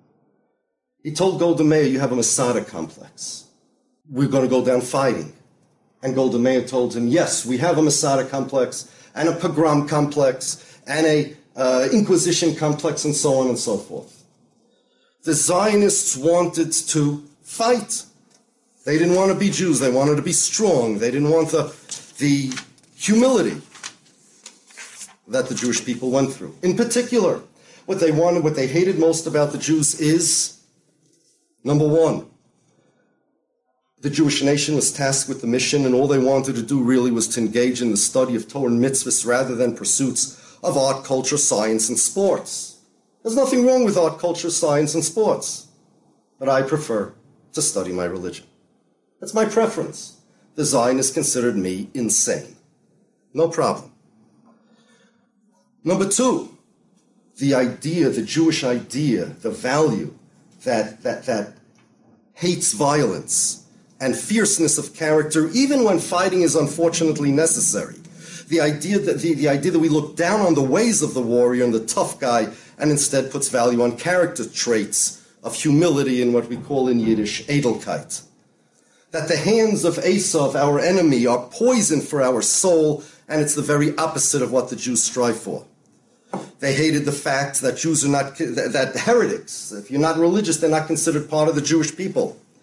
He told Golda Meir, you have a Masada complex. We're going to go down fighting. And Golda Meir told him, yes, we have a Masada complex, and a pogrom complex, and a uh, Inquisition complex, and so on and so forth. The Zionists wanted to fight. They didn't want to be Jews. They wanted to be strong. They didn't want the, the humility that the Jewish people went through. In particular, what they wanted, what they hated most about the Jews is, number one, the Jewish nation was tasked with the mission, and all they wanted to do really was to engage in the study of Torah and mitzvahs rather than pursuits of art, culture, science, and sports. There's nothing wrong with art, culture, science, and sports, but I prefer to study my religion. That's my preference. The Zionists considered me insane. No problem. Number two, the idea, the Jewish idea, the value that, that, that hates violence and fierceness of character, even when fighting is unfortunately necessary. The idea that, the, the idea that we look down on the ways of the warrior and the tough guy and instead puts value on character traits of humility and what we call in Yiddish, Edelkeit. That the hands of Esav, our enemy, are poison for our soul, and it's the very opposite of what the Jews strive for. They hated the fact that Jews are not, that, that heretics, if you're not religious, they're not considered part of the Jewish people.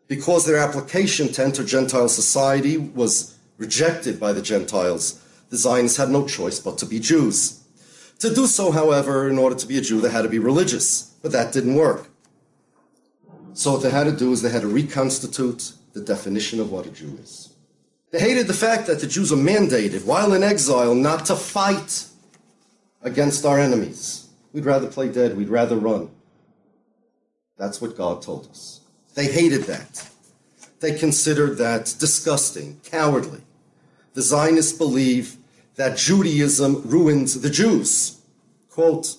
Because their application to enter Gentile society was rejected by the Gentiles, the Zionists had no choice but to be Jews. To do so, however, in order to be a Jew, they had to be religious, but that didn't work. So what they had to do is they had to reconstitute the definition of what a Jew is. They hated the fact that the Jews are mandated, while in exile, not to fight against our enemies. We'd rather play dead, we'd rather run. That's what God told us. They hated that. They considered that disgusting, cowardly. The Zionists believe that Judaism ruins the Jews. Quote,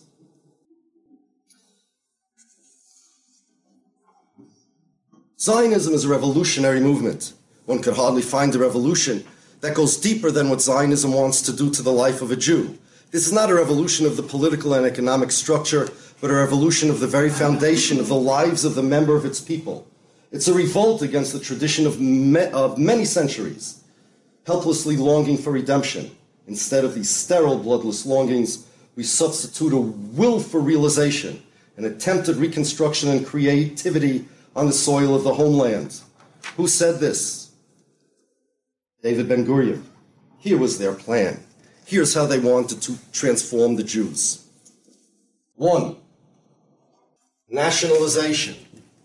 Zionism is a revolutionary movement. One could hardly find a revolution that goes deeper than what Zionism wants to do to the life of a Jew. This is not a revolution of the political and economic structure, but a revolution of the very foundation of the lives of the member of its people. It's a revolt against the tradition of, me- of many centuries, helplessly longing for redemption. Instead of these sterile, bloodless longings, we substitute a will for realization, an attempted reconstruction and creativity on the soil of the homeland. Who said this? David Ben-Gurion. Here was their plan. Here's how they wanted to transform the Jews. One, nationalization.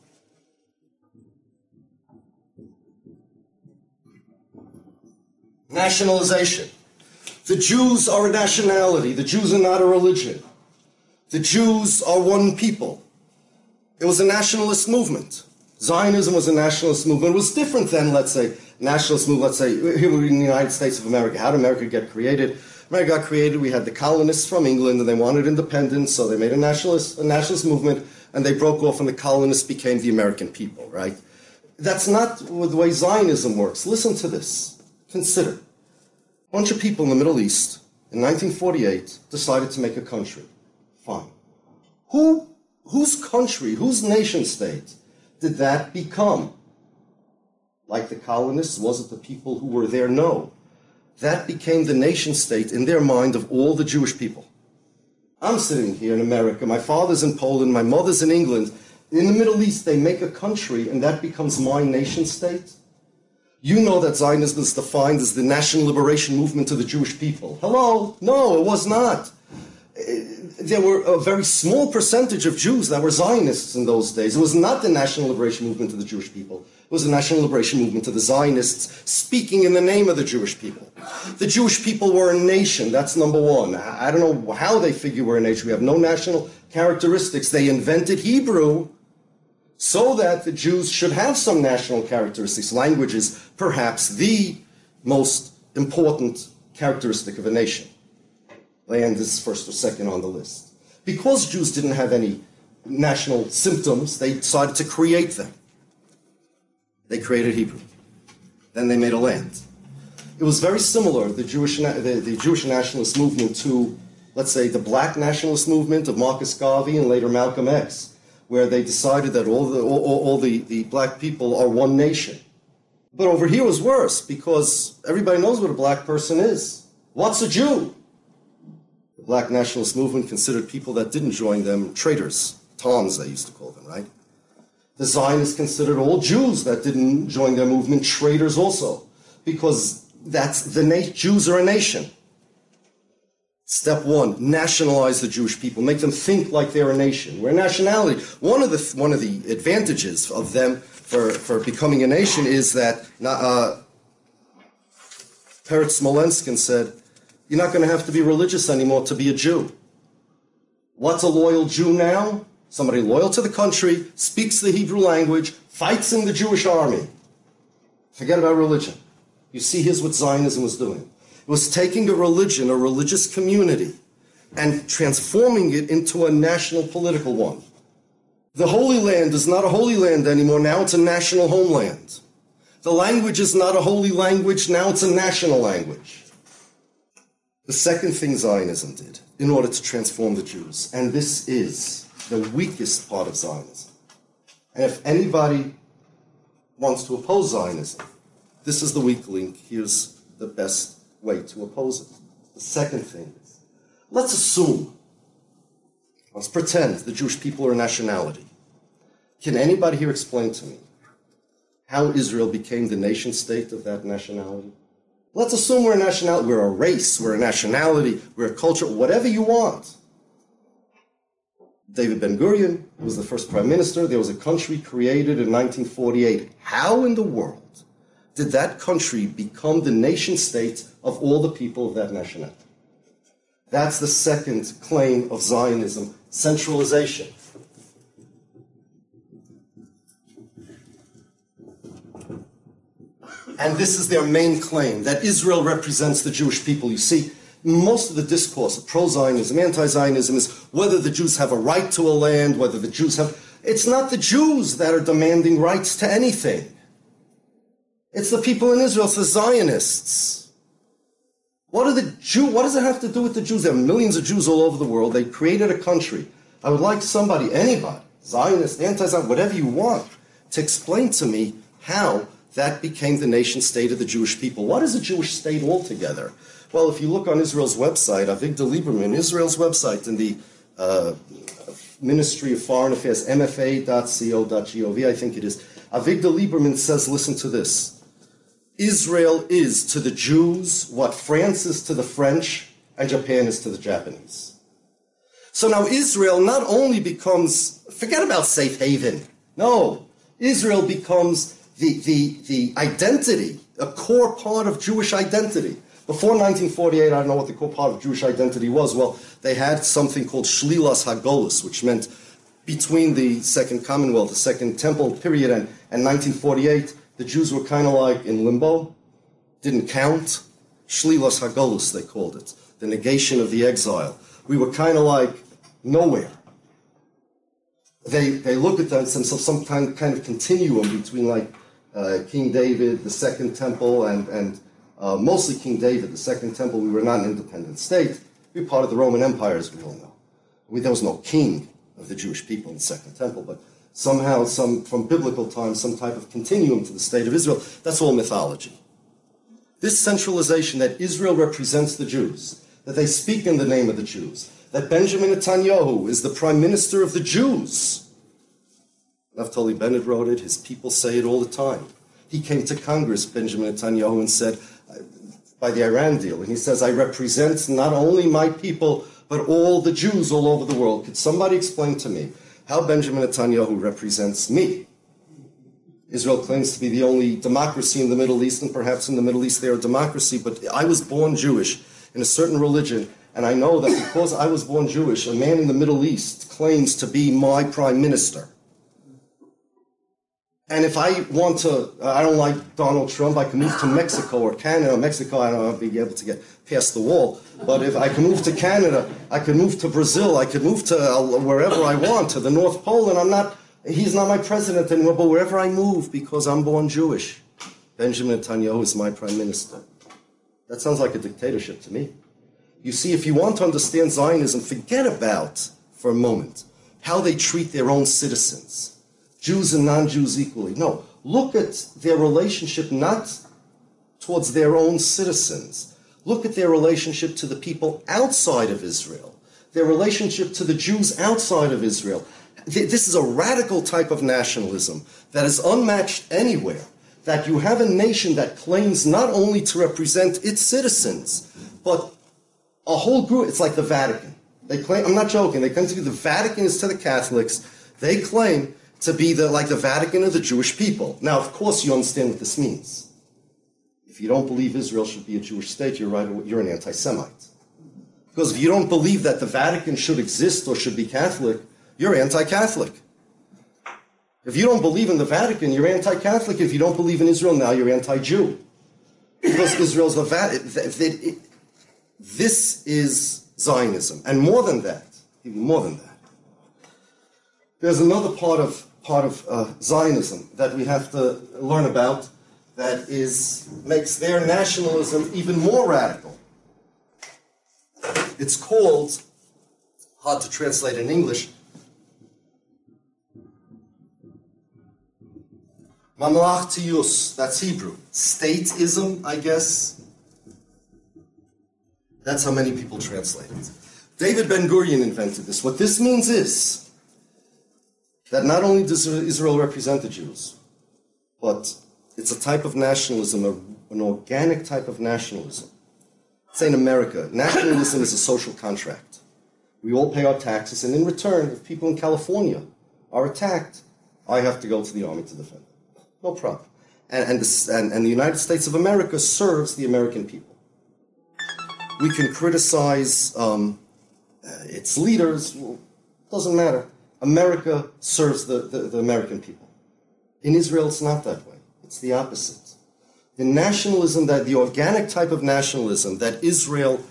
Nationalization. The Jews are a nationality. The Jews are not a religion. The Jews are one people. It was a nationalist movement. Zionism was a nationalist movement. It was different than, let's say, nationalist movement, let's say, here we're in the United States of America. How did America get created? America got created, we had the colonists from England, and they wanted independence, so they made a nationalist, a nationalist movement, and they broke off, and the colonists became the American people, right? That's not the way Zionism works. Listen to this. Consider. A bunch of people in the Middle East, in nineteen forty-eight, decided to make a country. Fine. Who, whose country, whose nation state did that become? Like the colonists, was it the people who were there? No. That became the nation state in their mind of all the Jewish people. I'm sitting here in America, my father's in Poland, my mother's in England. In the Middle East, they make a country and that becomes my nation state. You know that Zionism is defined as the national liberation movement of the Jewish people. Hello? No, it was not. There were a very small percentage of Jews that were Zionists in those days. It was not the national liberation movement of the Jewish people. It was the national liberation movement of the Zionists speaking in the name of the Jewish people. The Jewish people were a nation. That's number one. I don't know how they figure we're a nation. We have no national characteristics. They invented Hebrew so that the Jews should have some national characteristics. Language is perhaps the most important characteristic of a nation. Land is first or second on the list. Because Jews didn't have any national symptoms, they decided to create them. They created Hebrew. Then they made a land. It was very similar, the Jewish, the, the Jewish nationalist movement, to, let's say, the black nationalist movement of Marcus Garvey and later Malcolm X, where they decided that all the, all, all the, the black people are one nation. But over here it was worse, because everybody knows what a black person is. What's a Jew? The black nationalist movement considered people that didn't join them traitors, Toms they used to call them, right? The Zionists considered all Jews that didn't join their movement traitors also, because that's the na- Jews are a nation. Step one, nationalize the Jewish people, make them think like they're a nation. We're a nationality. One of the one of the advantages of them for, for becoming a nation is that uh, Peretz Smolenskin said, you're not going to have to be religious anymore to be a Jew. What's a loyal Jew now? Somebody loyal to the country, speaks the Hebrew language, fights in the Jewish army. Forget about religion. You see, here's what Zionism was doing. It was taking a religion, a religious community, and transforming it into a national political one. The Holy Land is not a holy land anymore. Now it's a national homeland. The language is not a holy language. Now it's a national language. The second thing Zionism did in order to transform the Jews, and this is the weakest part of Zionism, and if anybody wants to oppose Zionism, this is the weak link. Here's the best way to oppose it. The second thing is, let's assume, let's pretend the Jewish people are a nationality. Can anybody here explain to me how Israel became the nation state of that nationality? Let's assume we're a nationality, we're a race, we're a nationality, we're a culture, whatever you want. David Ben-Gurion was the first prime minister. There was a country created in nineteen forty-eight. How in the world did that country become the nation state of all the people of that nationality? That's the second claim of Zionism, centralization. And this is their main claim, that Israel represents the Jewish people. You see, most of the discourse of pro-Zionism, anti-Zionism is whether the Jews have a right to a land, whether the Jews have... It's not the Jews that are demanding rights to anything. It's the people in Israel, it's the Zionists. What are the Jew? What does it have to do with the Jews? There are millions of Jews all over the world. They created a country. I would like somebody, anybody, Zionist, anti-Zionist, whatever you want, to explain to me how that became the nation state of the Jewish people. What is a Jewish state altogether? Well, if you look on Israel's website, Avigdor Lieberman, Israel's website in the uh, Ministry of Foreign Affairs, m f a dot co dot gov, I think it is, Avigdor Lieberman says, listen to this, Israel is to the Jews what France is to the French and Japan is to the Japanese. So now Israel not only becomes, forget about safe haven, no, Israel becomes the, the, the identity, a core part of Jewish identity. Before nineteen forty-eight, I don't know what the core part of Jewish identity was. Well, they had something called Shlilas HaGolus, which meant between the Second Commonwealth, the Second Temple period, and, and nineteen forty-eight, the Jews were kind of like in limbo, didn't count. Shlilas HaGolus, they called it, the negation of the exile. We were kind of like nowhere. They they looked at themselves some kind, kind of continuum between like uh, King David, the Second Temple, and and Uh, mostly King David, the Second Temple. We were not an independent state. We were part of the Roman Empire, as we all know. We, there was no king of the Jewish people in the Second Temple, but somehow, some from biblical times, some type of continuum to the state of Israel. That's all mythology. This centralization that Israel represents the Jews, that they speak in the name of the Jews, that Benjamin Netanyahu is the prime minister of the Jews. Naftali Bennett wrote it. His people say it all the time. He came to Congress, Benjamin Netanyahu, and said, by the Iran deal, and he says, I represent not only my people, but all the Jews all over the world. Could somebody explain to me how Benjamin Netanyahu represents me? Israel claims to be the only democracy in the Middle East, and perhaps in the Middle East they are a democracy, but I was born Jewish in a certain religion, and I know that because I was born Jewish, a man in the Middle East claims to be my prime minister. And if I want to, uh, I don't like Donald Trump, I can move to Mexico or Canada. Mexico, I don't know if I'll be able to get past the wall. But if I can move to Canada, I can move to Brazil, I can move to uh, wherever I want, to the North Pole, and I'm not, he's not my president anymore, but wherever I move, because I'm born Jewish, Benjamin Netanyahu is my prime minister. That sounds like a dictatorship to me. You see, if you want to understand Zionism, forget about, for a moment, how they treat their own citizens. Jews and non-Jews equally. No, look at their relationship not towards their own citizens. Look at their relationship to the people outside of Israel, their relationship to the Jews outside of Israel. This is a radical type of nationalism that is unmatched anywhere, that you have a nation that claims not only to represent its citizens, but a whole group. It's like the Vatican. They claim, I'm not joking, they claim to be the Vatican is to the Catholics. They claim to be the, like the Vatican of the Jewish people. Now, of course, you understand what this means. If you don't believe Israel should be a Jewish state, you're right, you're an anti-Semite. Because if you don't believe that the Vatican should exist or should be Catholic, you're anti-Catholic. If you don't believe in the Vatican, you're anti-Catholic. If you don't believe in Israel now, you're anti-Jew. Because Israel's the Vatican. This is Zionism. And more than that, even more than that, there's another part of part of uh, Zionism that we have to learn about that is makes their nationalism even more radical. It's called, hard to translate in English, Mamlachtiyus, that's Hebrew. Stateism, I guess. That's how many people translate it. David Ben-Gurion invented this. What this means is that not only does Israel represent the Jews, but it's a type of nationalism, a, an organic type of nationalism. Say in America, nationalism is a social contract. We all pay our taxes, and in return, if people in California are attacked, I have to go to the army to defend them. No problem. And, and, this, and, and the United States of America serves the American people. We can criticize um, uh, its leaders, well, doesn't matter. America serves the, the, the American people. In Israel, it's not that way. It's the opposite. The nationalism, that the organic type of nationalism that Israel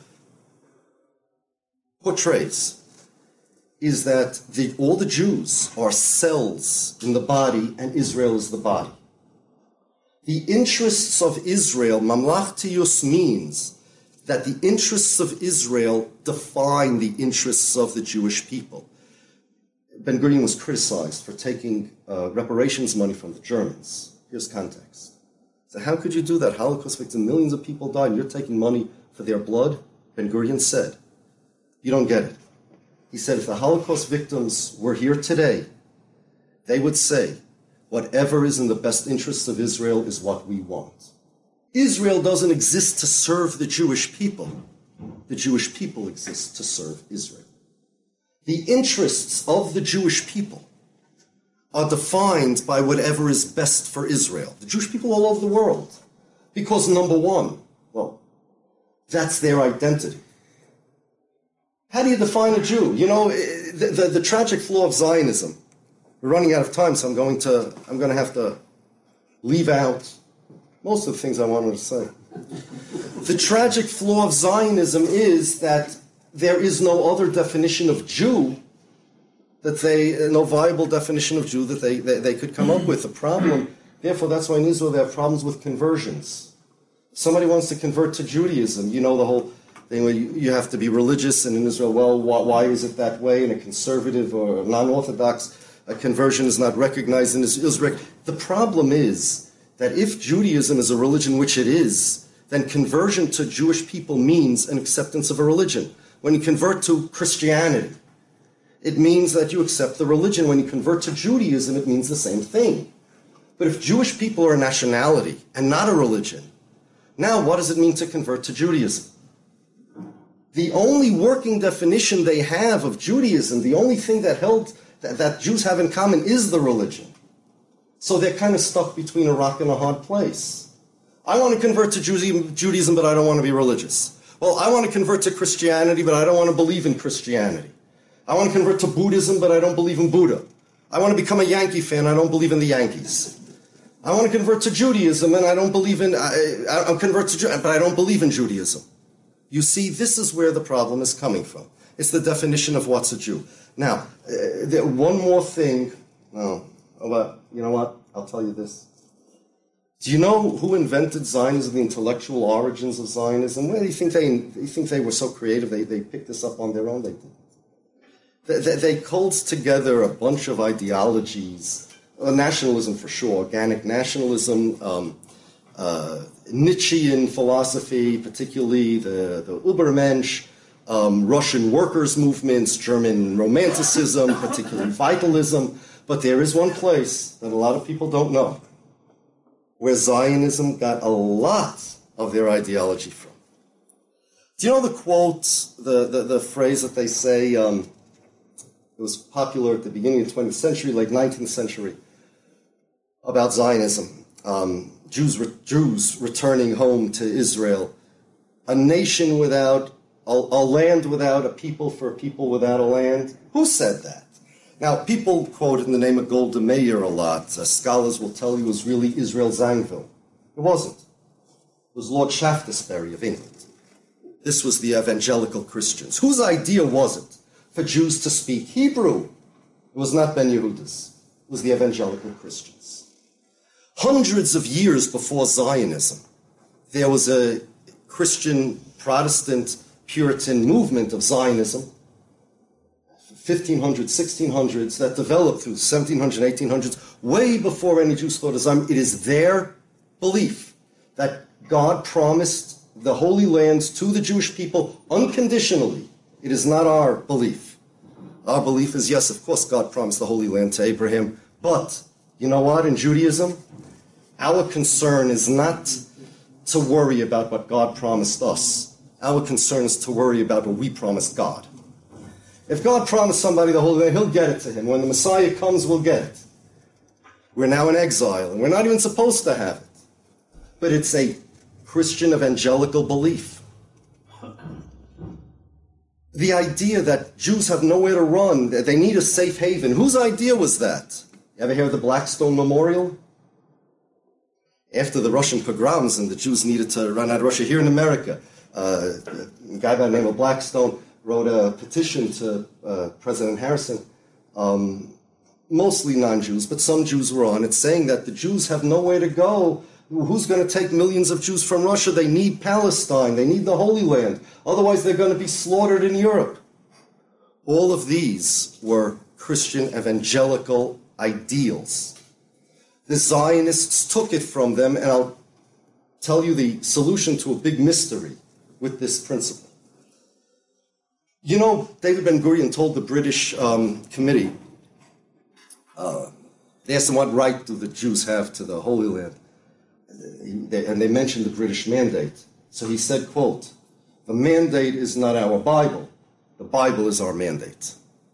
portrays is that the, all the Jews are cells in the body and Israel is the body. The interests of Israel, mamlachtiyus, means that the interests of Israel define the interests of the Jewish people. Ben Gurion was criticized for taking uh, reparations money from the Germans. Here's context. So how could you do that? Holocaust victims, millions of people died, and you're taking money for their blood? Ben Gurion said, you don't get it. He said, if the Holocaust victims were here today, they would say, whatever is in the best interests of Israel is what we want. Israel doesn't exist to serve the Jewish people. The Jewish people exist to serve Israel. The interests of the Jewish people are defined by whatever is best for Israel. The Jewish people all over the world. Because number one, well, that's their identity. How do you define a Jew? You know, the, the, the tragic flaw of Zionism. We're running out of time, so I'm going to, I'm going to have to leave out most of the things I wanted to say. The tragic flaw of Zionism is that there is no other definition of Jew that they, no viable definition of Jew that they, they, they could come up with. The problem, therefore, that's why in Israel they have problems with conversions. Somebody wants to convert to Judaism, you know the whole thing where you, you have to be religious, and in Israel, well, why, why is it that way? And a conservative or a non-Orthodox a conversion is not recognized in Israel. The problem is that if Judaism is a religion, which it is, then conversion to Jewish people means an acceptance of a religion. When you convert to Christianity, it means that you accept the religion. When you convert to Judaism, it means the same thing. But if Jewish people are a nationality and not a religion, now what does it mean to convert to Judaism? The only working definition they have of Judaism, the only thing that held that, that Jews have in common is the religion. So they're kind of stuck between a rock and a hard place. I want to convert to Judaism, but I don't want to be religious. Well, I want to convert to Christianity, but I don't want to believe in Christianity. I want to convert to Buddhism, but I don't believe in Buddha. I want to become a Yankee fan, I don't believe in the Yankees. I want to convert to Judaism, and I don't believe in, I, I, I convert to Judaism, but I don't believe in Judaism. You see, this is where the problem is coming from. It's the definition of what's a Jew. Now, uh, there, one more thing. Oh, well, you know what? I'll tell you this. Do you know who invented Zionism, the intellectual origins of Zionism? Well, you think they, you think they were so creative, they, they picked this up on their own? They didn't. They, they, they culled together a bunch of ideologies, uh, nationalism for sure, organic nationalism, um, uh, Nietzschean philosophy, particularly the, the Übermensch, um, Russian workers' movements, German Romanticism, particularly Vitalism. But there is one place that a lot of people don't know, where Zionism got a lot of their ideology from. Do you know the quote, the, the, the phrase that they say, um, it was popular at the beginning of the twentieth century, late nineteenth century, about Zionism, um, Jews, re- Jews returning home to Israel, a nation without, a, a land without a people for a people without a land. Who said that? Now, people quote in the name of Golda Meir a lot. Uh, scholars will tell you it was really Israel Zangwill. It wasn't. It was Lord Shaftesbury of England. This was the evangelical Christians. Whose idea was it for Jews to speak Hebrew? It was not Ben Yehuda's. It was the evangelical Christians. Hundreds of years before Zionism, there was a Christian, Protestant, Puritan movement of Zionism, fifteen hundreds, sixteen hundreds, that developed through seventeen hundreds, eighteen hundreds, way before any Jews thought of Zion. It is their belief that God promised the Holy Land to the Jewish people unconditionally. It is not our belief. Our belief is, yes, of course, God promised the Holy Land to Abraham, but you know what? In Judaism, Our concern is not to worry about what God promised us. Our concern is to worry about what we promised God. If God promised somebody the Holy Land, he'll get it to him. When the Messiah comes, we'll get it. We're now in exile, and we're not even supposed to have it. But it's a Christian evangelical belief. The idea that Jews have nowhere to run, that they need a safe haven. Whose idea was that? You ever hear of the Blackstone Memorial? After the Russian pogroms and the Jews needed to run out of Russia, here in America, uh, a guy by the name of Blackstone wrote a petition to uh, President Harrison, um, mostly non-Jews, but some Jews were on it, saying that the Jews have nowhere to go. Who's going to take millions of Jews from Russia? They need Palestine. They need the Holy Land. Otherwise, they're going to be slaughtered in Europe. All of these were Christian evangelical ideals. The Zionists took it from them, and I'll tell you the solution to a big mystery with this principle. You know, David Ben-Gurion told the British um, committee, uh, they asked him what right do the Jews have to the Holy Land, and they mentioned the British mandate. So he said, quote, "The mandate is not our Bible, the Bible is our mandate."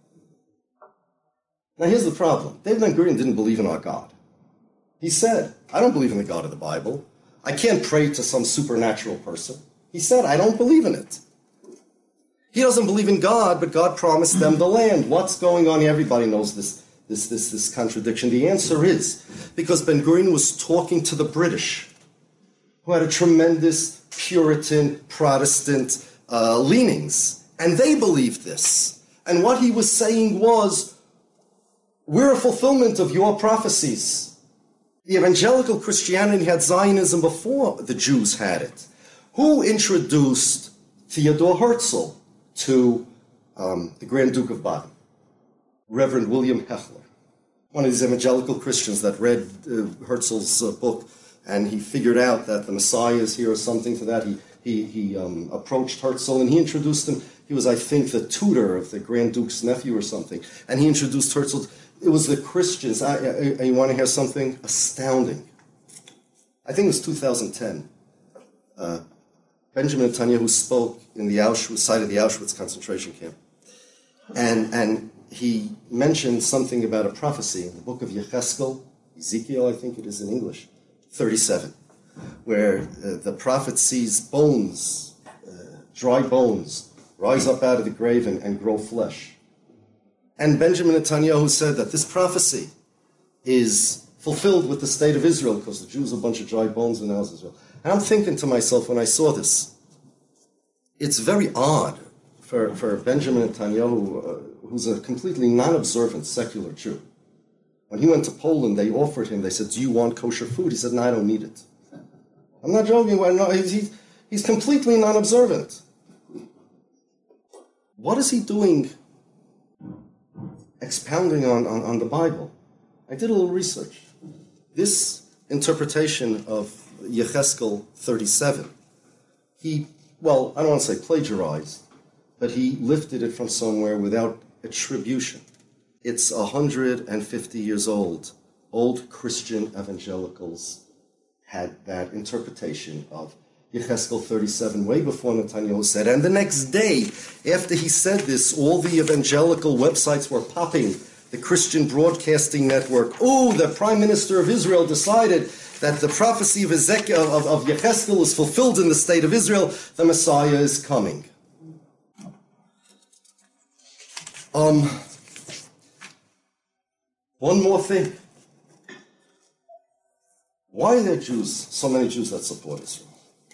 Now here's the problem. David Ben-Gurion didn't believe in our God. He said, "I don't believe in the God of the Bible. I can't pray to some supernatural person." He said, "I don't believe in it." He doesn't believe in God, but God promised them the land. What's going on here? Everybody knows this, this, this, this contradiction. The answer is because Ben-Gurion was talking to the British, who had a tremendous Puritan, Protestant uh, leanings, and they believed this. And what he was saying was, we're a fulfillment of your prophecies. The evangelical Christianity had Zionism before the Jews had it. Who introduced Theodor Herzl to um, the Grand Duke of Baden? Reverend William Hechler, one of these evangelical Christians that read uh, Herzl's uh, book, and he figured out that the Messiah is here or something to that. He, he, he um, approached Herzl, and he introduced him. He was, I think, the tutor of the Grand Duke's nephew or something, and he introduced Herzl. It was the Christians. I, I, I, you want to hear something astounding? I think it was two thousand ten. Uh, Benjamin Netanyahu spoke in the Auschwitz, site of the Auschwitz concentration camp. And, and he mentioned something about a prophecy in the book of Yecheskel, Ezekiel, I think it is in English, thirty-seven, where uh, the prophet sees bones, uh, dry bones, rise up out of the grave and, and grow flesh. And Benjamin Netanyahu said that this prophecy is fulfilled with the state of Israel, because the Jews are a bunch of dry bones and now is Israel. And I'm thinking to myself when I saw this, it's very odd for, for Benjamin Netanyahu, uh, who's a completely non-observant secular Jew. When he went to Poland, they offered him, they said, "Do you want kosher food?" He said, "No, I don't need it." I'm not joking. No, he's, he's completely non-observant. What is he doing expounding on, on, on the Bible? I did a little research. This interpretation of Yecheskel thirty-seven, he, well, I don't want to say plagiarized, but he lifted it from somewhere without attribution. It's one hundred fifty years old. Old Christian evangelicals had that interpretation of Yecheskel thirty-seven way before Netanyahu said. And the next day, after he said this, all the evangelical websites were popping. The Christian Broadcasting Network. Oh, the Prime Minister of Israel decided that the prophecy of, Ezekiel, of, of Yecheskel is fulfilled in the state of Israel. The Messiah is coming. Um, one more thing. Why are there Jews, so many Jews that support Israel?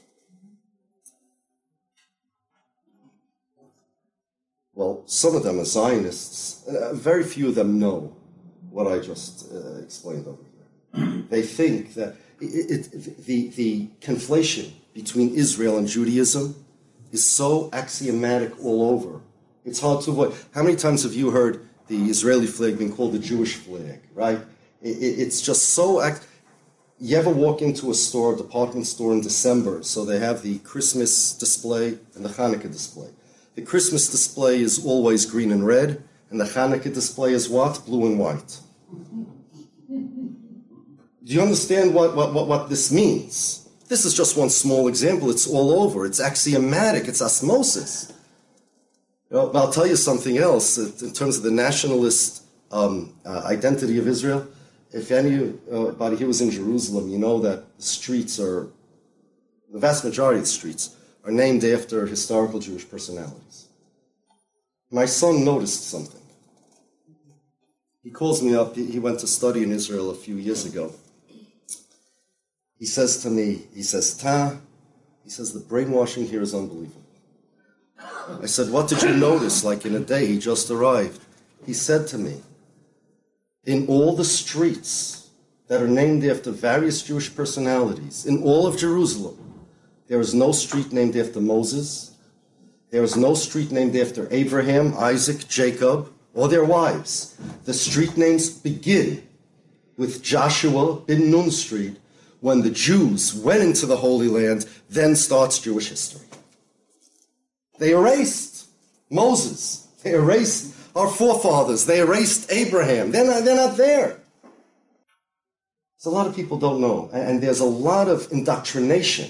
Well, some of them are Zionists. Uh, very few of them know what I just uh, explained over here. They think that it, it, the, the conflation between Israel and Judaism is so axiomatic all over. It's hard to avoid. How many times have you heard the Israeli flag being called the Jewish flag, right? It, it, it's just so... Act- you ever walk into a store, a department store in December, so they have the Christmas display and the Hanukkah display. The Christmas display is always green and red, and the Hanukkah display is what? Blue and white. Do you understand what, what, what, what this means? This is just one small example. It's all over. It's axiomatic. It's osmosis. You know, but I'll tell you something else in terms of the nationalist um, uh, identity of Israel. If anybody here was in Jerusalem, you know that the streets are, the vast majority of the streets are named after historical Jewish personalities. My son noticed something. He calls me up. He went to study in Israel a few years ago. He says to me, he says, Ta, he says, the brainwashing here is unbelievable. I said, what did you notice? Like in a day, he just arrived. He said to me, in all the streets that are named after various Jewish personalities, in all of Jerusalem, there is no street named after Moses. There is no street named after Abraham, Isaac, Jacob, or their wives. The street names begin with Joshua bin Nun Street, when the Jews went into the Holy Land, then starts Jewish history. They erased Moses. They erased our forefathers. They erased Abraham. They're not, they're not there. So a lot of people don't know. And there's a lot of indoctrination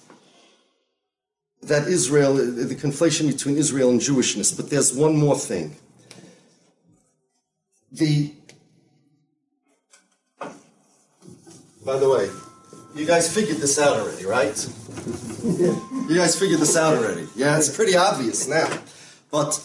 that Israel, the conflation between Israel and Jewishness. But there's one more thing. The, by the way, you guys figured this out already, right? You guys figured this out already. Yeah, it's pretty obvious now. But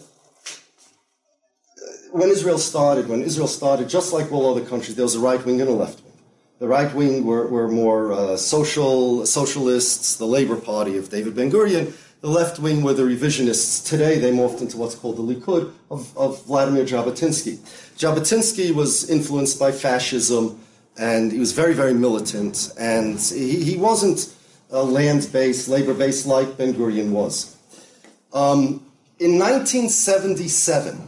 when Israel started, when Israel started, just like all other countries, there was a right wing and a left wing. The right wing were, were more uh, social socialists, the Labor Party of David Ben-Gurion. The left wing were the revisionists. Today, they morphed into what's called the Likud of, of Vladimir Jabotinsky. Jabotinsky was influenced by fascism, and he was very, very militant, and he, he wasn't uh, land-based, labor-based like Ben-Gurion was. Um, in nineteen seventy-seven,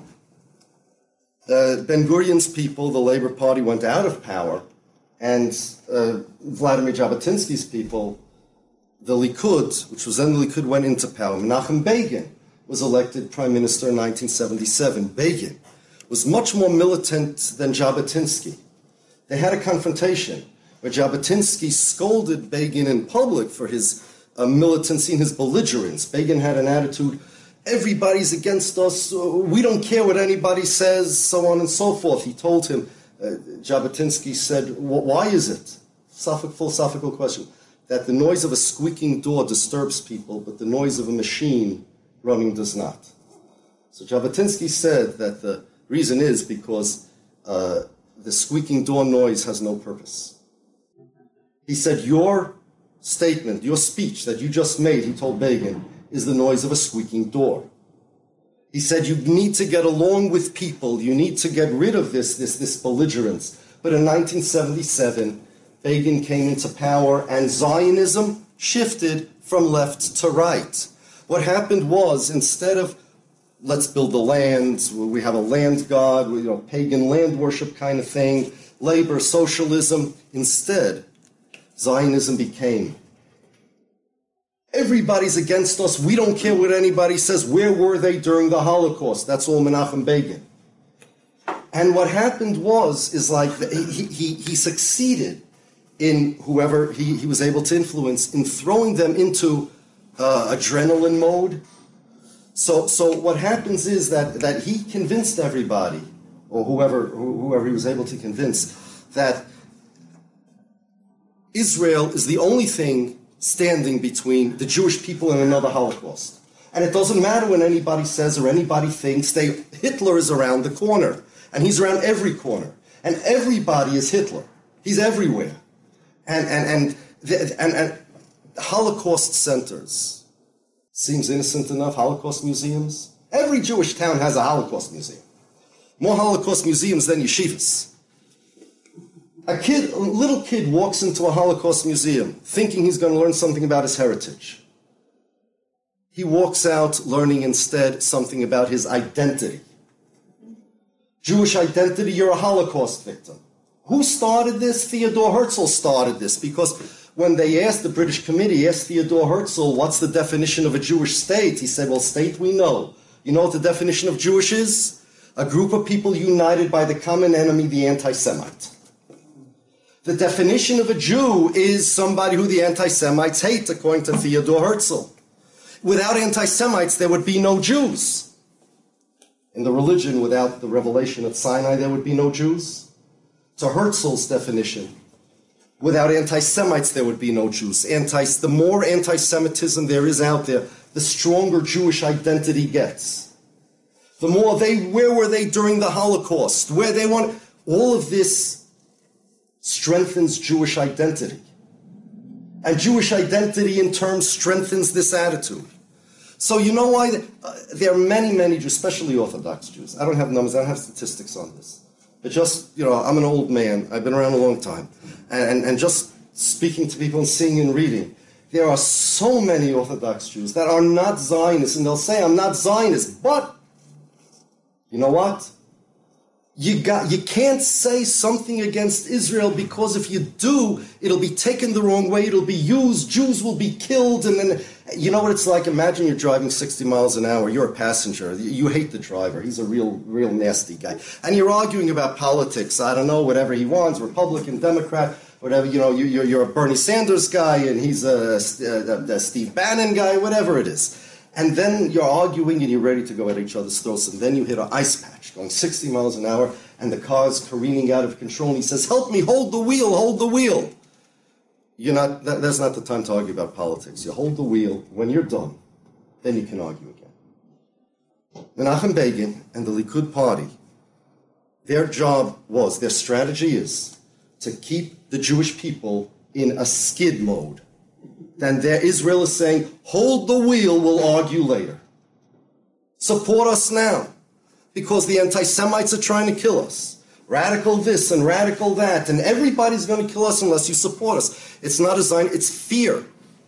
uh, Ben-Gurion's people, the Labor Party, went out of power, and uh, Vladimir Jabotinsky's people, the Likud, which was then the Likud, went into power. Menachem Begin was elected prime minister in nineteen seventy-seven. Begin was much more militant than Jabotinsky. They had a confrontation where Jabotinsky scolded Begin in public for his uh, militancy and his belligerence. Begin had an attitude, everybody's against us, we don't care what anybody says, so on and so forth. He told him, uh, Jabotinsky said, why is it, philosophical question, that the noise of a squeaking door disturbs people, but the noise of a machine running does not? So Jabotinsky said that the reason is because uh, the squeaking door noise has no purpose. He said, your statement, your speech that you just made, he told Begin, is the noise of a squeaking door. He said, you need to get along with people. You need to get rid of this, this, this belligerence. But in nineteen seventy-seven, Begin came into power and Zionism shifted from left to right. What happened was, instead of let's build the land, we have a land god, you know, pagan land worship kind of thing, labor, socialism. Instead, Zionism became, everybody's against us, we don't care what anybody says, where were they during the Holocaust? That's all Menachem Begin. And what happened was, is like, he, he, he succeeded in whoever he, he was able to influence, in throwing them into uh, adrenaline mode. So, so what happens is that, that he convinced everybody, or whoever, whoever he was able to convince, that Israel is the only thing standing between the Jewish people and another Holocaust. And it doesn't matter what anybody says or anybody thinks. They, Hitler is around the corner, and he's around every corner. And everybody is Hitler. He's everywhere. And, and, and, the, and, and Holocaust centers, seems innocent enough, Holocaust museums. Every Jewish town has a Holocaust museum. More Holocaust museums than yeshivas. A kid, a little kid walks into a Holocaust museum thinking he's going to learn something about his heritage. He walks out learning instead something about his identity. Jewish identity, you're a Holocaust victim. Who started this? Theodore Herzl started this, because when they asked, the British committee asked Theodore Herzl, what's the definition of a Jewish state? He said, well, state we know. You know what the definition of Jewish is? A group of people united by the common enemy, the anti-Semite. The definition of a Jew is somebody who the anti-Semites hate, according to Theodor Herzl. Without anti-Semites, there would be no Jews. In the religion, without the revelation at Sinai, there would be no Jews. To Herzl's definition, without anti-Semites, there would be no Jews. Anti, the more anti-Semitism there is out there, the stronger Jewish identity gets. The more they, where were they during the Holocaust? Where they want, all of this strengthens Jewish identity. And Jewish identity in turn strengthens this attitude. So you know why? The, uh, there are many, many Jews, especially Orthodox Jews. I don't have numbers, I don't have statistics on this. But just, you know, I'm an old man. I've been around a long time. And, and, and just speaking to people and seeing and reading, there are so many Orthodox Jews that are not Zionists. And they'll say, I'm not Zionist. But, you know what? You got, you can't say something against Israel, because if you do, it'll be taken the wrong way. It'll be used. Jews will be killed. And then, you know what it's like? Imagine you're driving sixty miles an hour. You're a passenger. You hate the driver. He's a real, real nasty guy. And you're arguing about politics. I don't know, whatever he wants, Republican, Democrat, whatever. You know, you, you're, you're a Bernie Sanders guy, and he's a, a, a Steve Bannon guy, whatever it is. And then you're arguing and you're ready to go at each other's throats, and then you hit an ice patch going sixty miles an hour, and the car's careening out of control, and he says, help me, hold the wheel, hold the wheel. You're not, that, that's not the time to argue about politics. You hold the wheel. When you're done, then you can argue again. Menachem Begin and the Likud party, their job was, their strategy is, to keep the Jewish people in a skid mode. Then there Israel is saying, hold the wheel, we'll argue later. Support us now, because the anti-Semites are trying to kill us. Radical this and radical that, and everybody's going to kill us unless you support us. It's not a Zion, it's fear.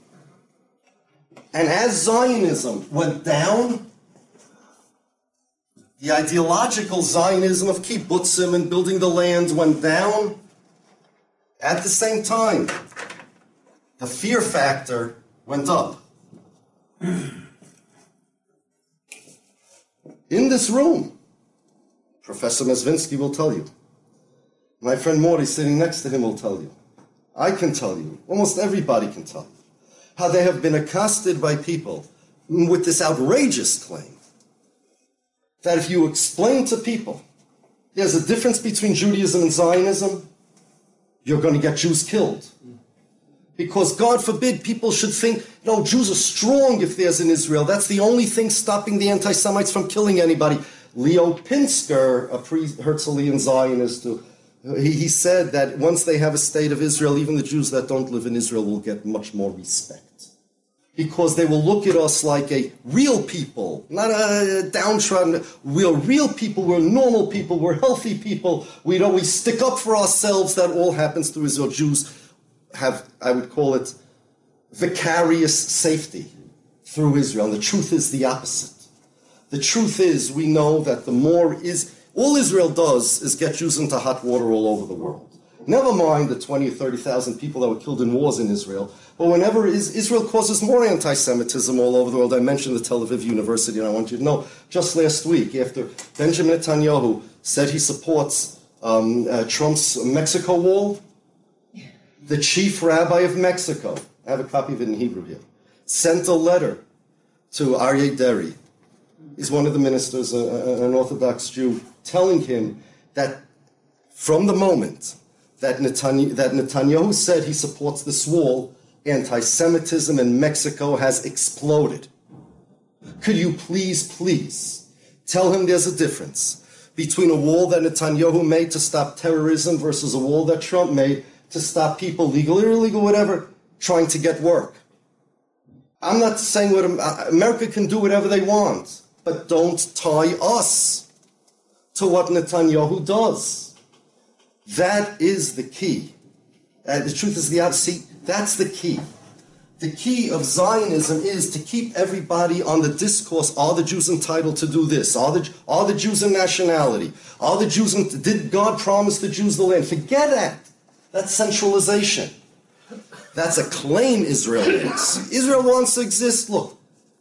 And as Zionism went down, the ideological Zionism of kibbutzim and building the land went down. At the same time, the fear factor went up. In this room, Professor Mesvinsky will tell you. My friend Morty sitting next to him will tell you. I can tell you. Almost everybody can tell you. How they have been accosted by people with this outrageous claim that if you explain to people there's a difference between Judaism and Zionism, you're going to get Jews killed. Because, God forbid, people should think, no, Jews are strong if there's an Israel. That's the only thing stopping the anti-Semites from killing anybody. Leo Pinsker, a pre-Herzlian Zionist, he, he said that once they have a state of Israel, even the Jews that don't live in Israel will get much more respect. Because they will look at us like a real people, not a downtrodden. We're real people, we're normal people, we're healthy people. We don't, we stick up for ourselves. That all happens through Israel. Jews have, I would call it, vicarious safety through Israel. And the truth is the opposite. The truth is, we know that the more is, all Israel does is get Jews into hot water all over the world. Never mind the twenty or thirty thousand people that were killed in wars in Israel. But whenever is, Israel causes more anti-Semitism all over the world. I mentioned the Tel Aviv University, and I want you to know, just last week, after Benjamin Netanyahu said he supports um, uh, Trump's Mexico wall, the chief rabbi of Mexico, I have a copy of it in Hebrew here, sent a letter to Aryeh Deri. He's one of the ministers, uh, an Orthodox Jew, telling him that from the moment that Netanyahu, that Netanyahu said he supports this wall, anti-Semitism in Mexico has exploded. Could you please, please tell him there's a difference between a wall that Netanyahu made to stop terrorism versus a wall that Trump made to stop people, legal or illegal, whatever, trying to get work. I'm not saying what America can do whatever they want, but don't tie us to what Netanyahu does. That is the key. And the truth is the opposite. That's the key. The key of Zionism is to keep everybody on the discourse. Are the Jews entitled to do this? Are the, are the Jews a nationality? Are the Jews, in, did God promise the Jews the land? Forget that. That's centralization. That's a claim Israel makes. Israel wants to exist. Look,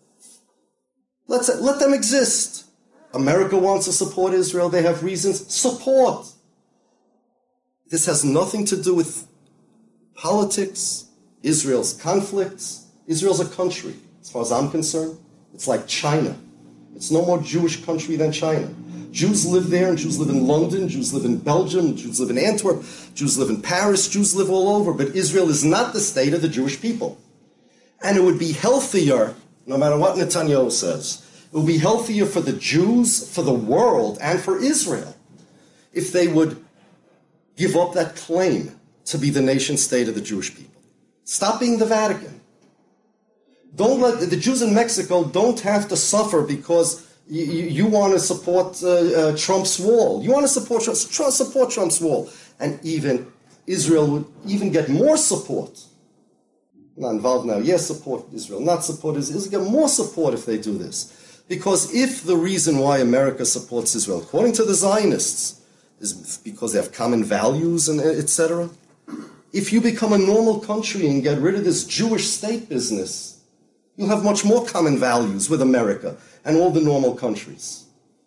let's, let them exist. America wants to support Israel. They have reasons. Support. This has nothing to do with politics, Israel's conflicts. Israel's a country, as far as I'm concerned. It's like China. It's no more Jewish country than China. Jews live there, and Jews live in London, Jews live in Belgium, Jews live in Antwerp, Jews live in Paris, Jews live all over. But Israel is not the state of the Jewish people. And it would be healthier, no matter what Netanyahu says, it would be healthier for the Jews, for the world, and for Israel if they would give up that claim to be the nation state of the Jewish people. Stop being the Vatican. Don't let the Jews in Mexico don't have to suffer because you, you, you want to support uh, uh, Trump's wall. You want to support Trump, support Trump's wall, and even Israel would even get more support. Not involved now. Yes, support Israel. Not support Israel. Israel get more support if they do this. Because if the reason why America supports Israel, according to the Zionists, is because they have common values and et cetera, if you become a normal country and get rid of this Jewish state business, you'll have much more common values with America and all the normal countries.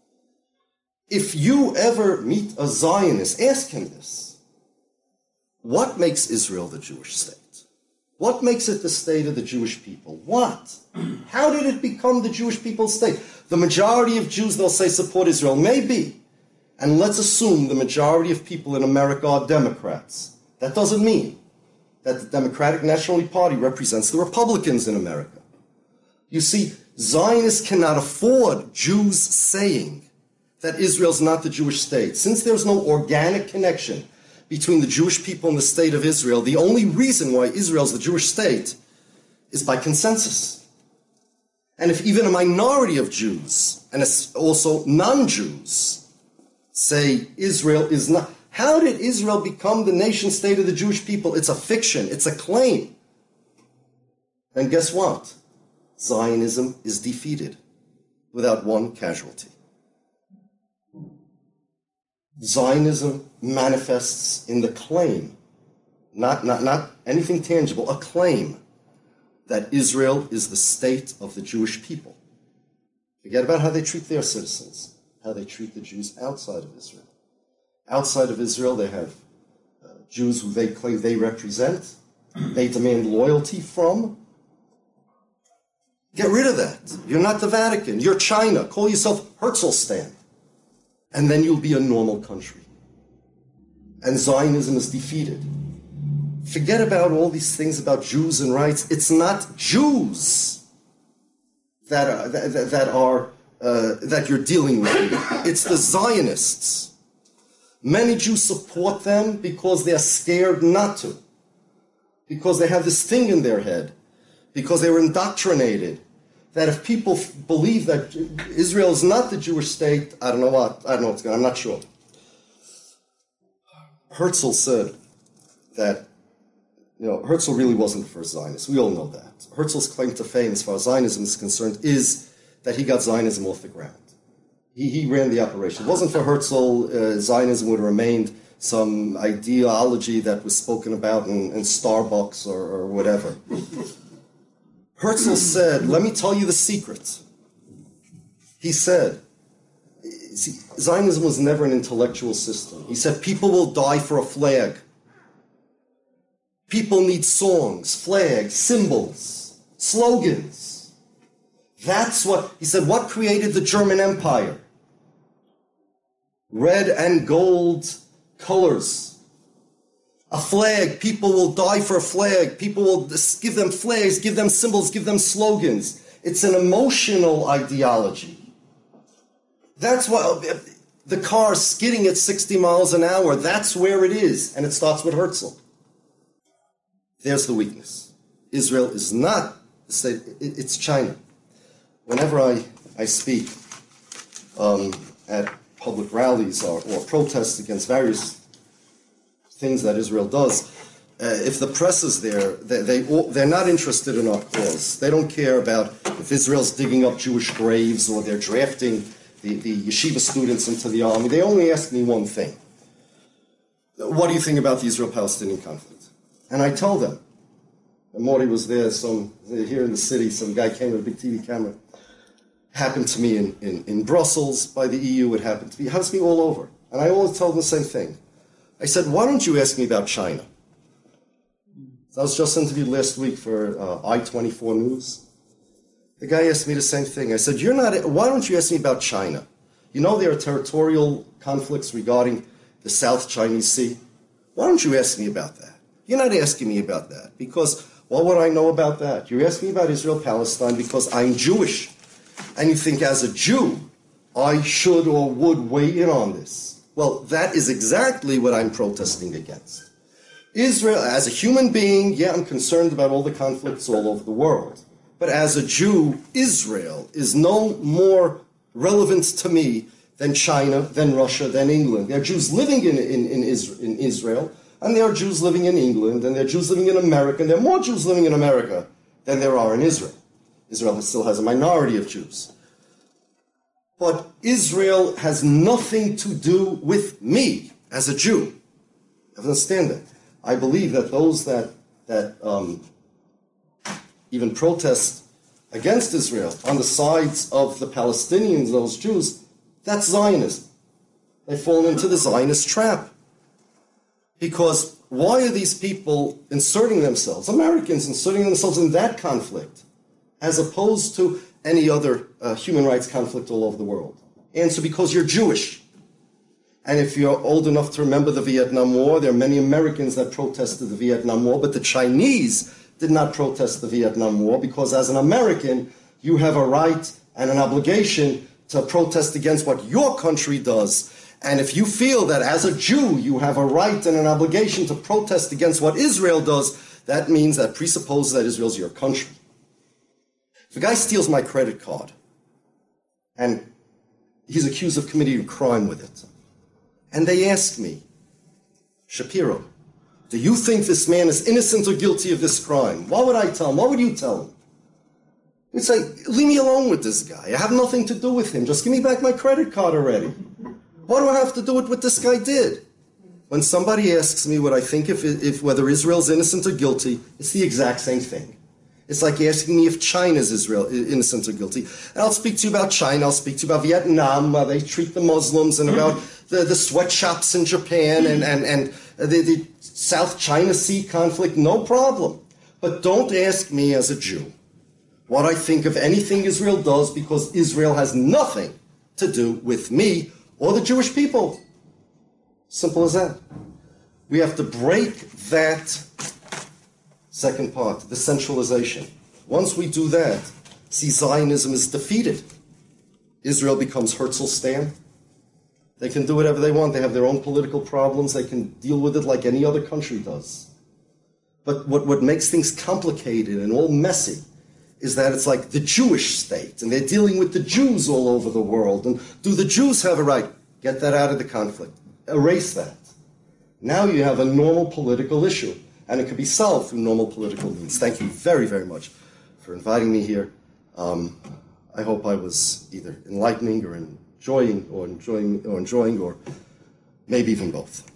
If you ever meet a Zionist, ask him this. What makes Israel the Jewish state? What makes it the state of the Jewish people? What? How did it become the Jewish people's state? The majority of Jews, they'll say, support Israel. Maybe. And let's assume the majority of people in America are Democrats. That doesn't mean that the Democratic National Party represents the Republicans in America. You see, Zionists cannot afford Jews saying that Israel's not the Jewish state. Since there's no organic connection between the Jewish people and the state of Israel, the only reason why Israel's the Jewish state is by consensus. And if even a minority of Jews, and also non-Jews, say Israel is not, how did Israel become the nation state of the Jewish people? It's a fiction, it's a claim. And guess what? Zionism is defeated without one casualty. Zionism manifests in the claim, not, not, not anything tangible, a claim that Israel is the state of the Jewish people. Forget about how they treat their citizens, how they treat the Jews outside of Israel. Outside of Israel, they have uh, Jews who they claim they represent, they demand loyalty from. Get rid of that. You're not the Vatican. You're China. Call yourself Herzlstan. And then you'll be a normal country. And Zionism is defeated. Forget about all these things about Jews and rights. It's not Jews that are, that, that, are uh, that you're dealing with here. It's the Zionists. Many Jews support them because they're scared not to. Because they have this thing in their head. Because they were indoctrinated. That if people f- believe that Israel is not the Jewish state, I don't know what, I don't know what's going on, I'm not sure. Herzl said that, you know, Herzl really wasn't the first Zionist. We all know that. Herzl's claim to fame, as far as Zionism is concerned, is that he got Zionism off the ground. He, he ran the operation. If it wasn't for Herzl, uh, Zionism would have remained some ideology that was spoken about in, in Starbucks or, or whatever. Herzl said, let me tell you the secret. He said, see, Zionism was never an intellectual system. He said, people will die for a flag. People need songs, flags, symbols, slogans. That's what, he said, what created the German Empire? Red and gold colors. A flag, people will die for a flag. People will give them flags, give them symbols, give them slogans. It's an emotional ideology. That's why the car skidding at sixty miles an hour, that's where it is. And it starts with Herzl. There's the weakness. Israel is not the state, it's China. Whenever I, I speak um, at public rallies or, or protests against various things that Israel does, uh, if the press is there, they, they, they're not interested in our cause. They don't care about if Israel's digging up Jewish graves or they're drafting the, the yeshiva students into the army. They only ask me one thing. What do you think about the Israel-Palestinian conflict? And I tell them. And Morty was there, some here in the city, some guy came with a big T V camera. Happened to me in, in, in Brussels by the E U, it happened to me, it happens to me all over. And I always tell them the same thing. I said, why don't you ask me about China? So I was just interviewed last week for uh, I twenty-four News. The guy asked me the same thing. I said, "You're not. Why don't you ask me about China? You know there are territorial conflicts regarding the South Chinese Sea. Why don't you ask me about that? You're not asking me about that because what would I know about that? You're asking me about Israel-Palestine because I'm Jewish. And you think as a Jew, I should or would weigh in on this. Well, that is exactly what I'm protesting against. Israel, as a human being, yeah, I'm concerned about all the conflicts all over the world. But as a Jew, Israel is no more relevant to me than China, than Russia, than England. There are Jews living in, in, in, in Israel, and there are Jews living in England, and there are Jews living in America, and there are more Jews living in America than there are in Israel. Israel still has a minority of Jews. But Israel has nothing to do with me as a Jew. Understand that. I believe that those that, that um, even protest against Israel on the sides of the Palestinians, those Jews, that's Zionism. They've fallen into the Zionist trap. Because why are these people inserting themselves, Americans inserting themselves in that conflict, as opposed to any other uh, human rights conflict all over the world? Answer, because you're Jewish. And if you're old enough to remember the Vietnam War, there are many Americans that protested the Vietnam War, but the Chinese did not protest the Vietnam War because as an American, you have a right and an obligation to protest against what your country does. And if you feel that as a Jew, you have a right and an obligation to protest against what Israel does, that means that presupposes that Israel's your country. If a guy steals my credit card and he's accused of committing a crime with it, and they ask me, Shapiro, do you think this man is innocent or guilty of this crime? What would I tell him? What would you tell him? You'd say, leave me alone with this guy. I have nothing to do with him. Just give me back my credit card already. What do I have to do with what this guy did? When somebody asks me what I think if, if whether Israel's innocent or guilty, it's the exact same thing. It's like asking me if China's Israel innocent or guilty. And I'll speak to you about China. I'll speak to you about Vietnam, how they treat the Muslims, and about the, the sweatshops in Japan and, and, and the, the South China Sea conflict. No problem. But don't ask me as a Jew what I think of anything Israel does, because Israel has nothing to do with me or the Jewish people. Simple as that. We have to break that second part, the centralization. Once we do that, see, Zionism is defeated. Israel becomes Herzl-Stan. They can do whatever they want. They have their own political problems. They can deal with it like any other country does. But what, what makes things complicated and all messy is that it's like the Jewish state, and they're dealing with the Jews all over the world. And do the Jews have a right? Get that out of the conflict. Erase that. Now you have a normal political issue, and it can be solved through normal political means. Thank you very, very much for inviting me here. Um, I hope I was either enlightening or enjoying, or enjoying, or enjoying, or maybe even both.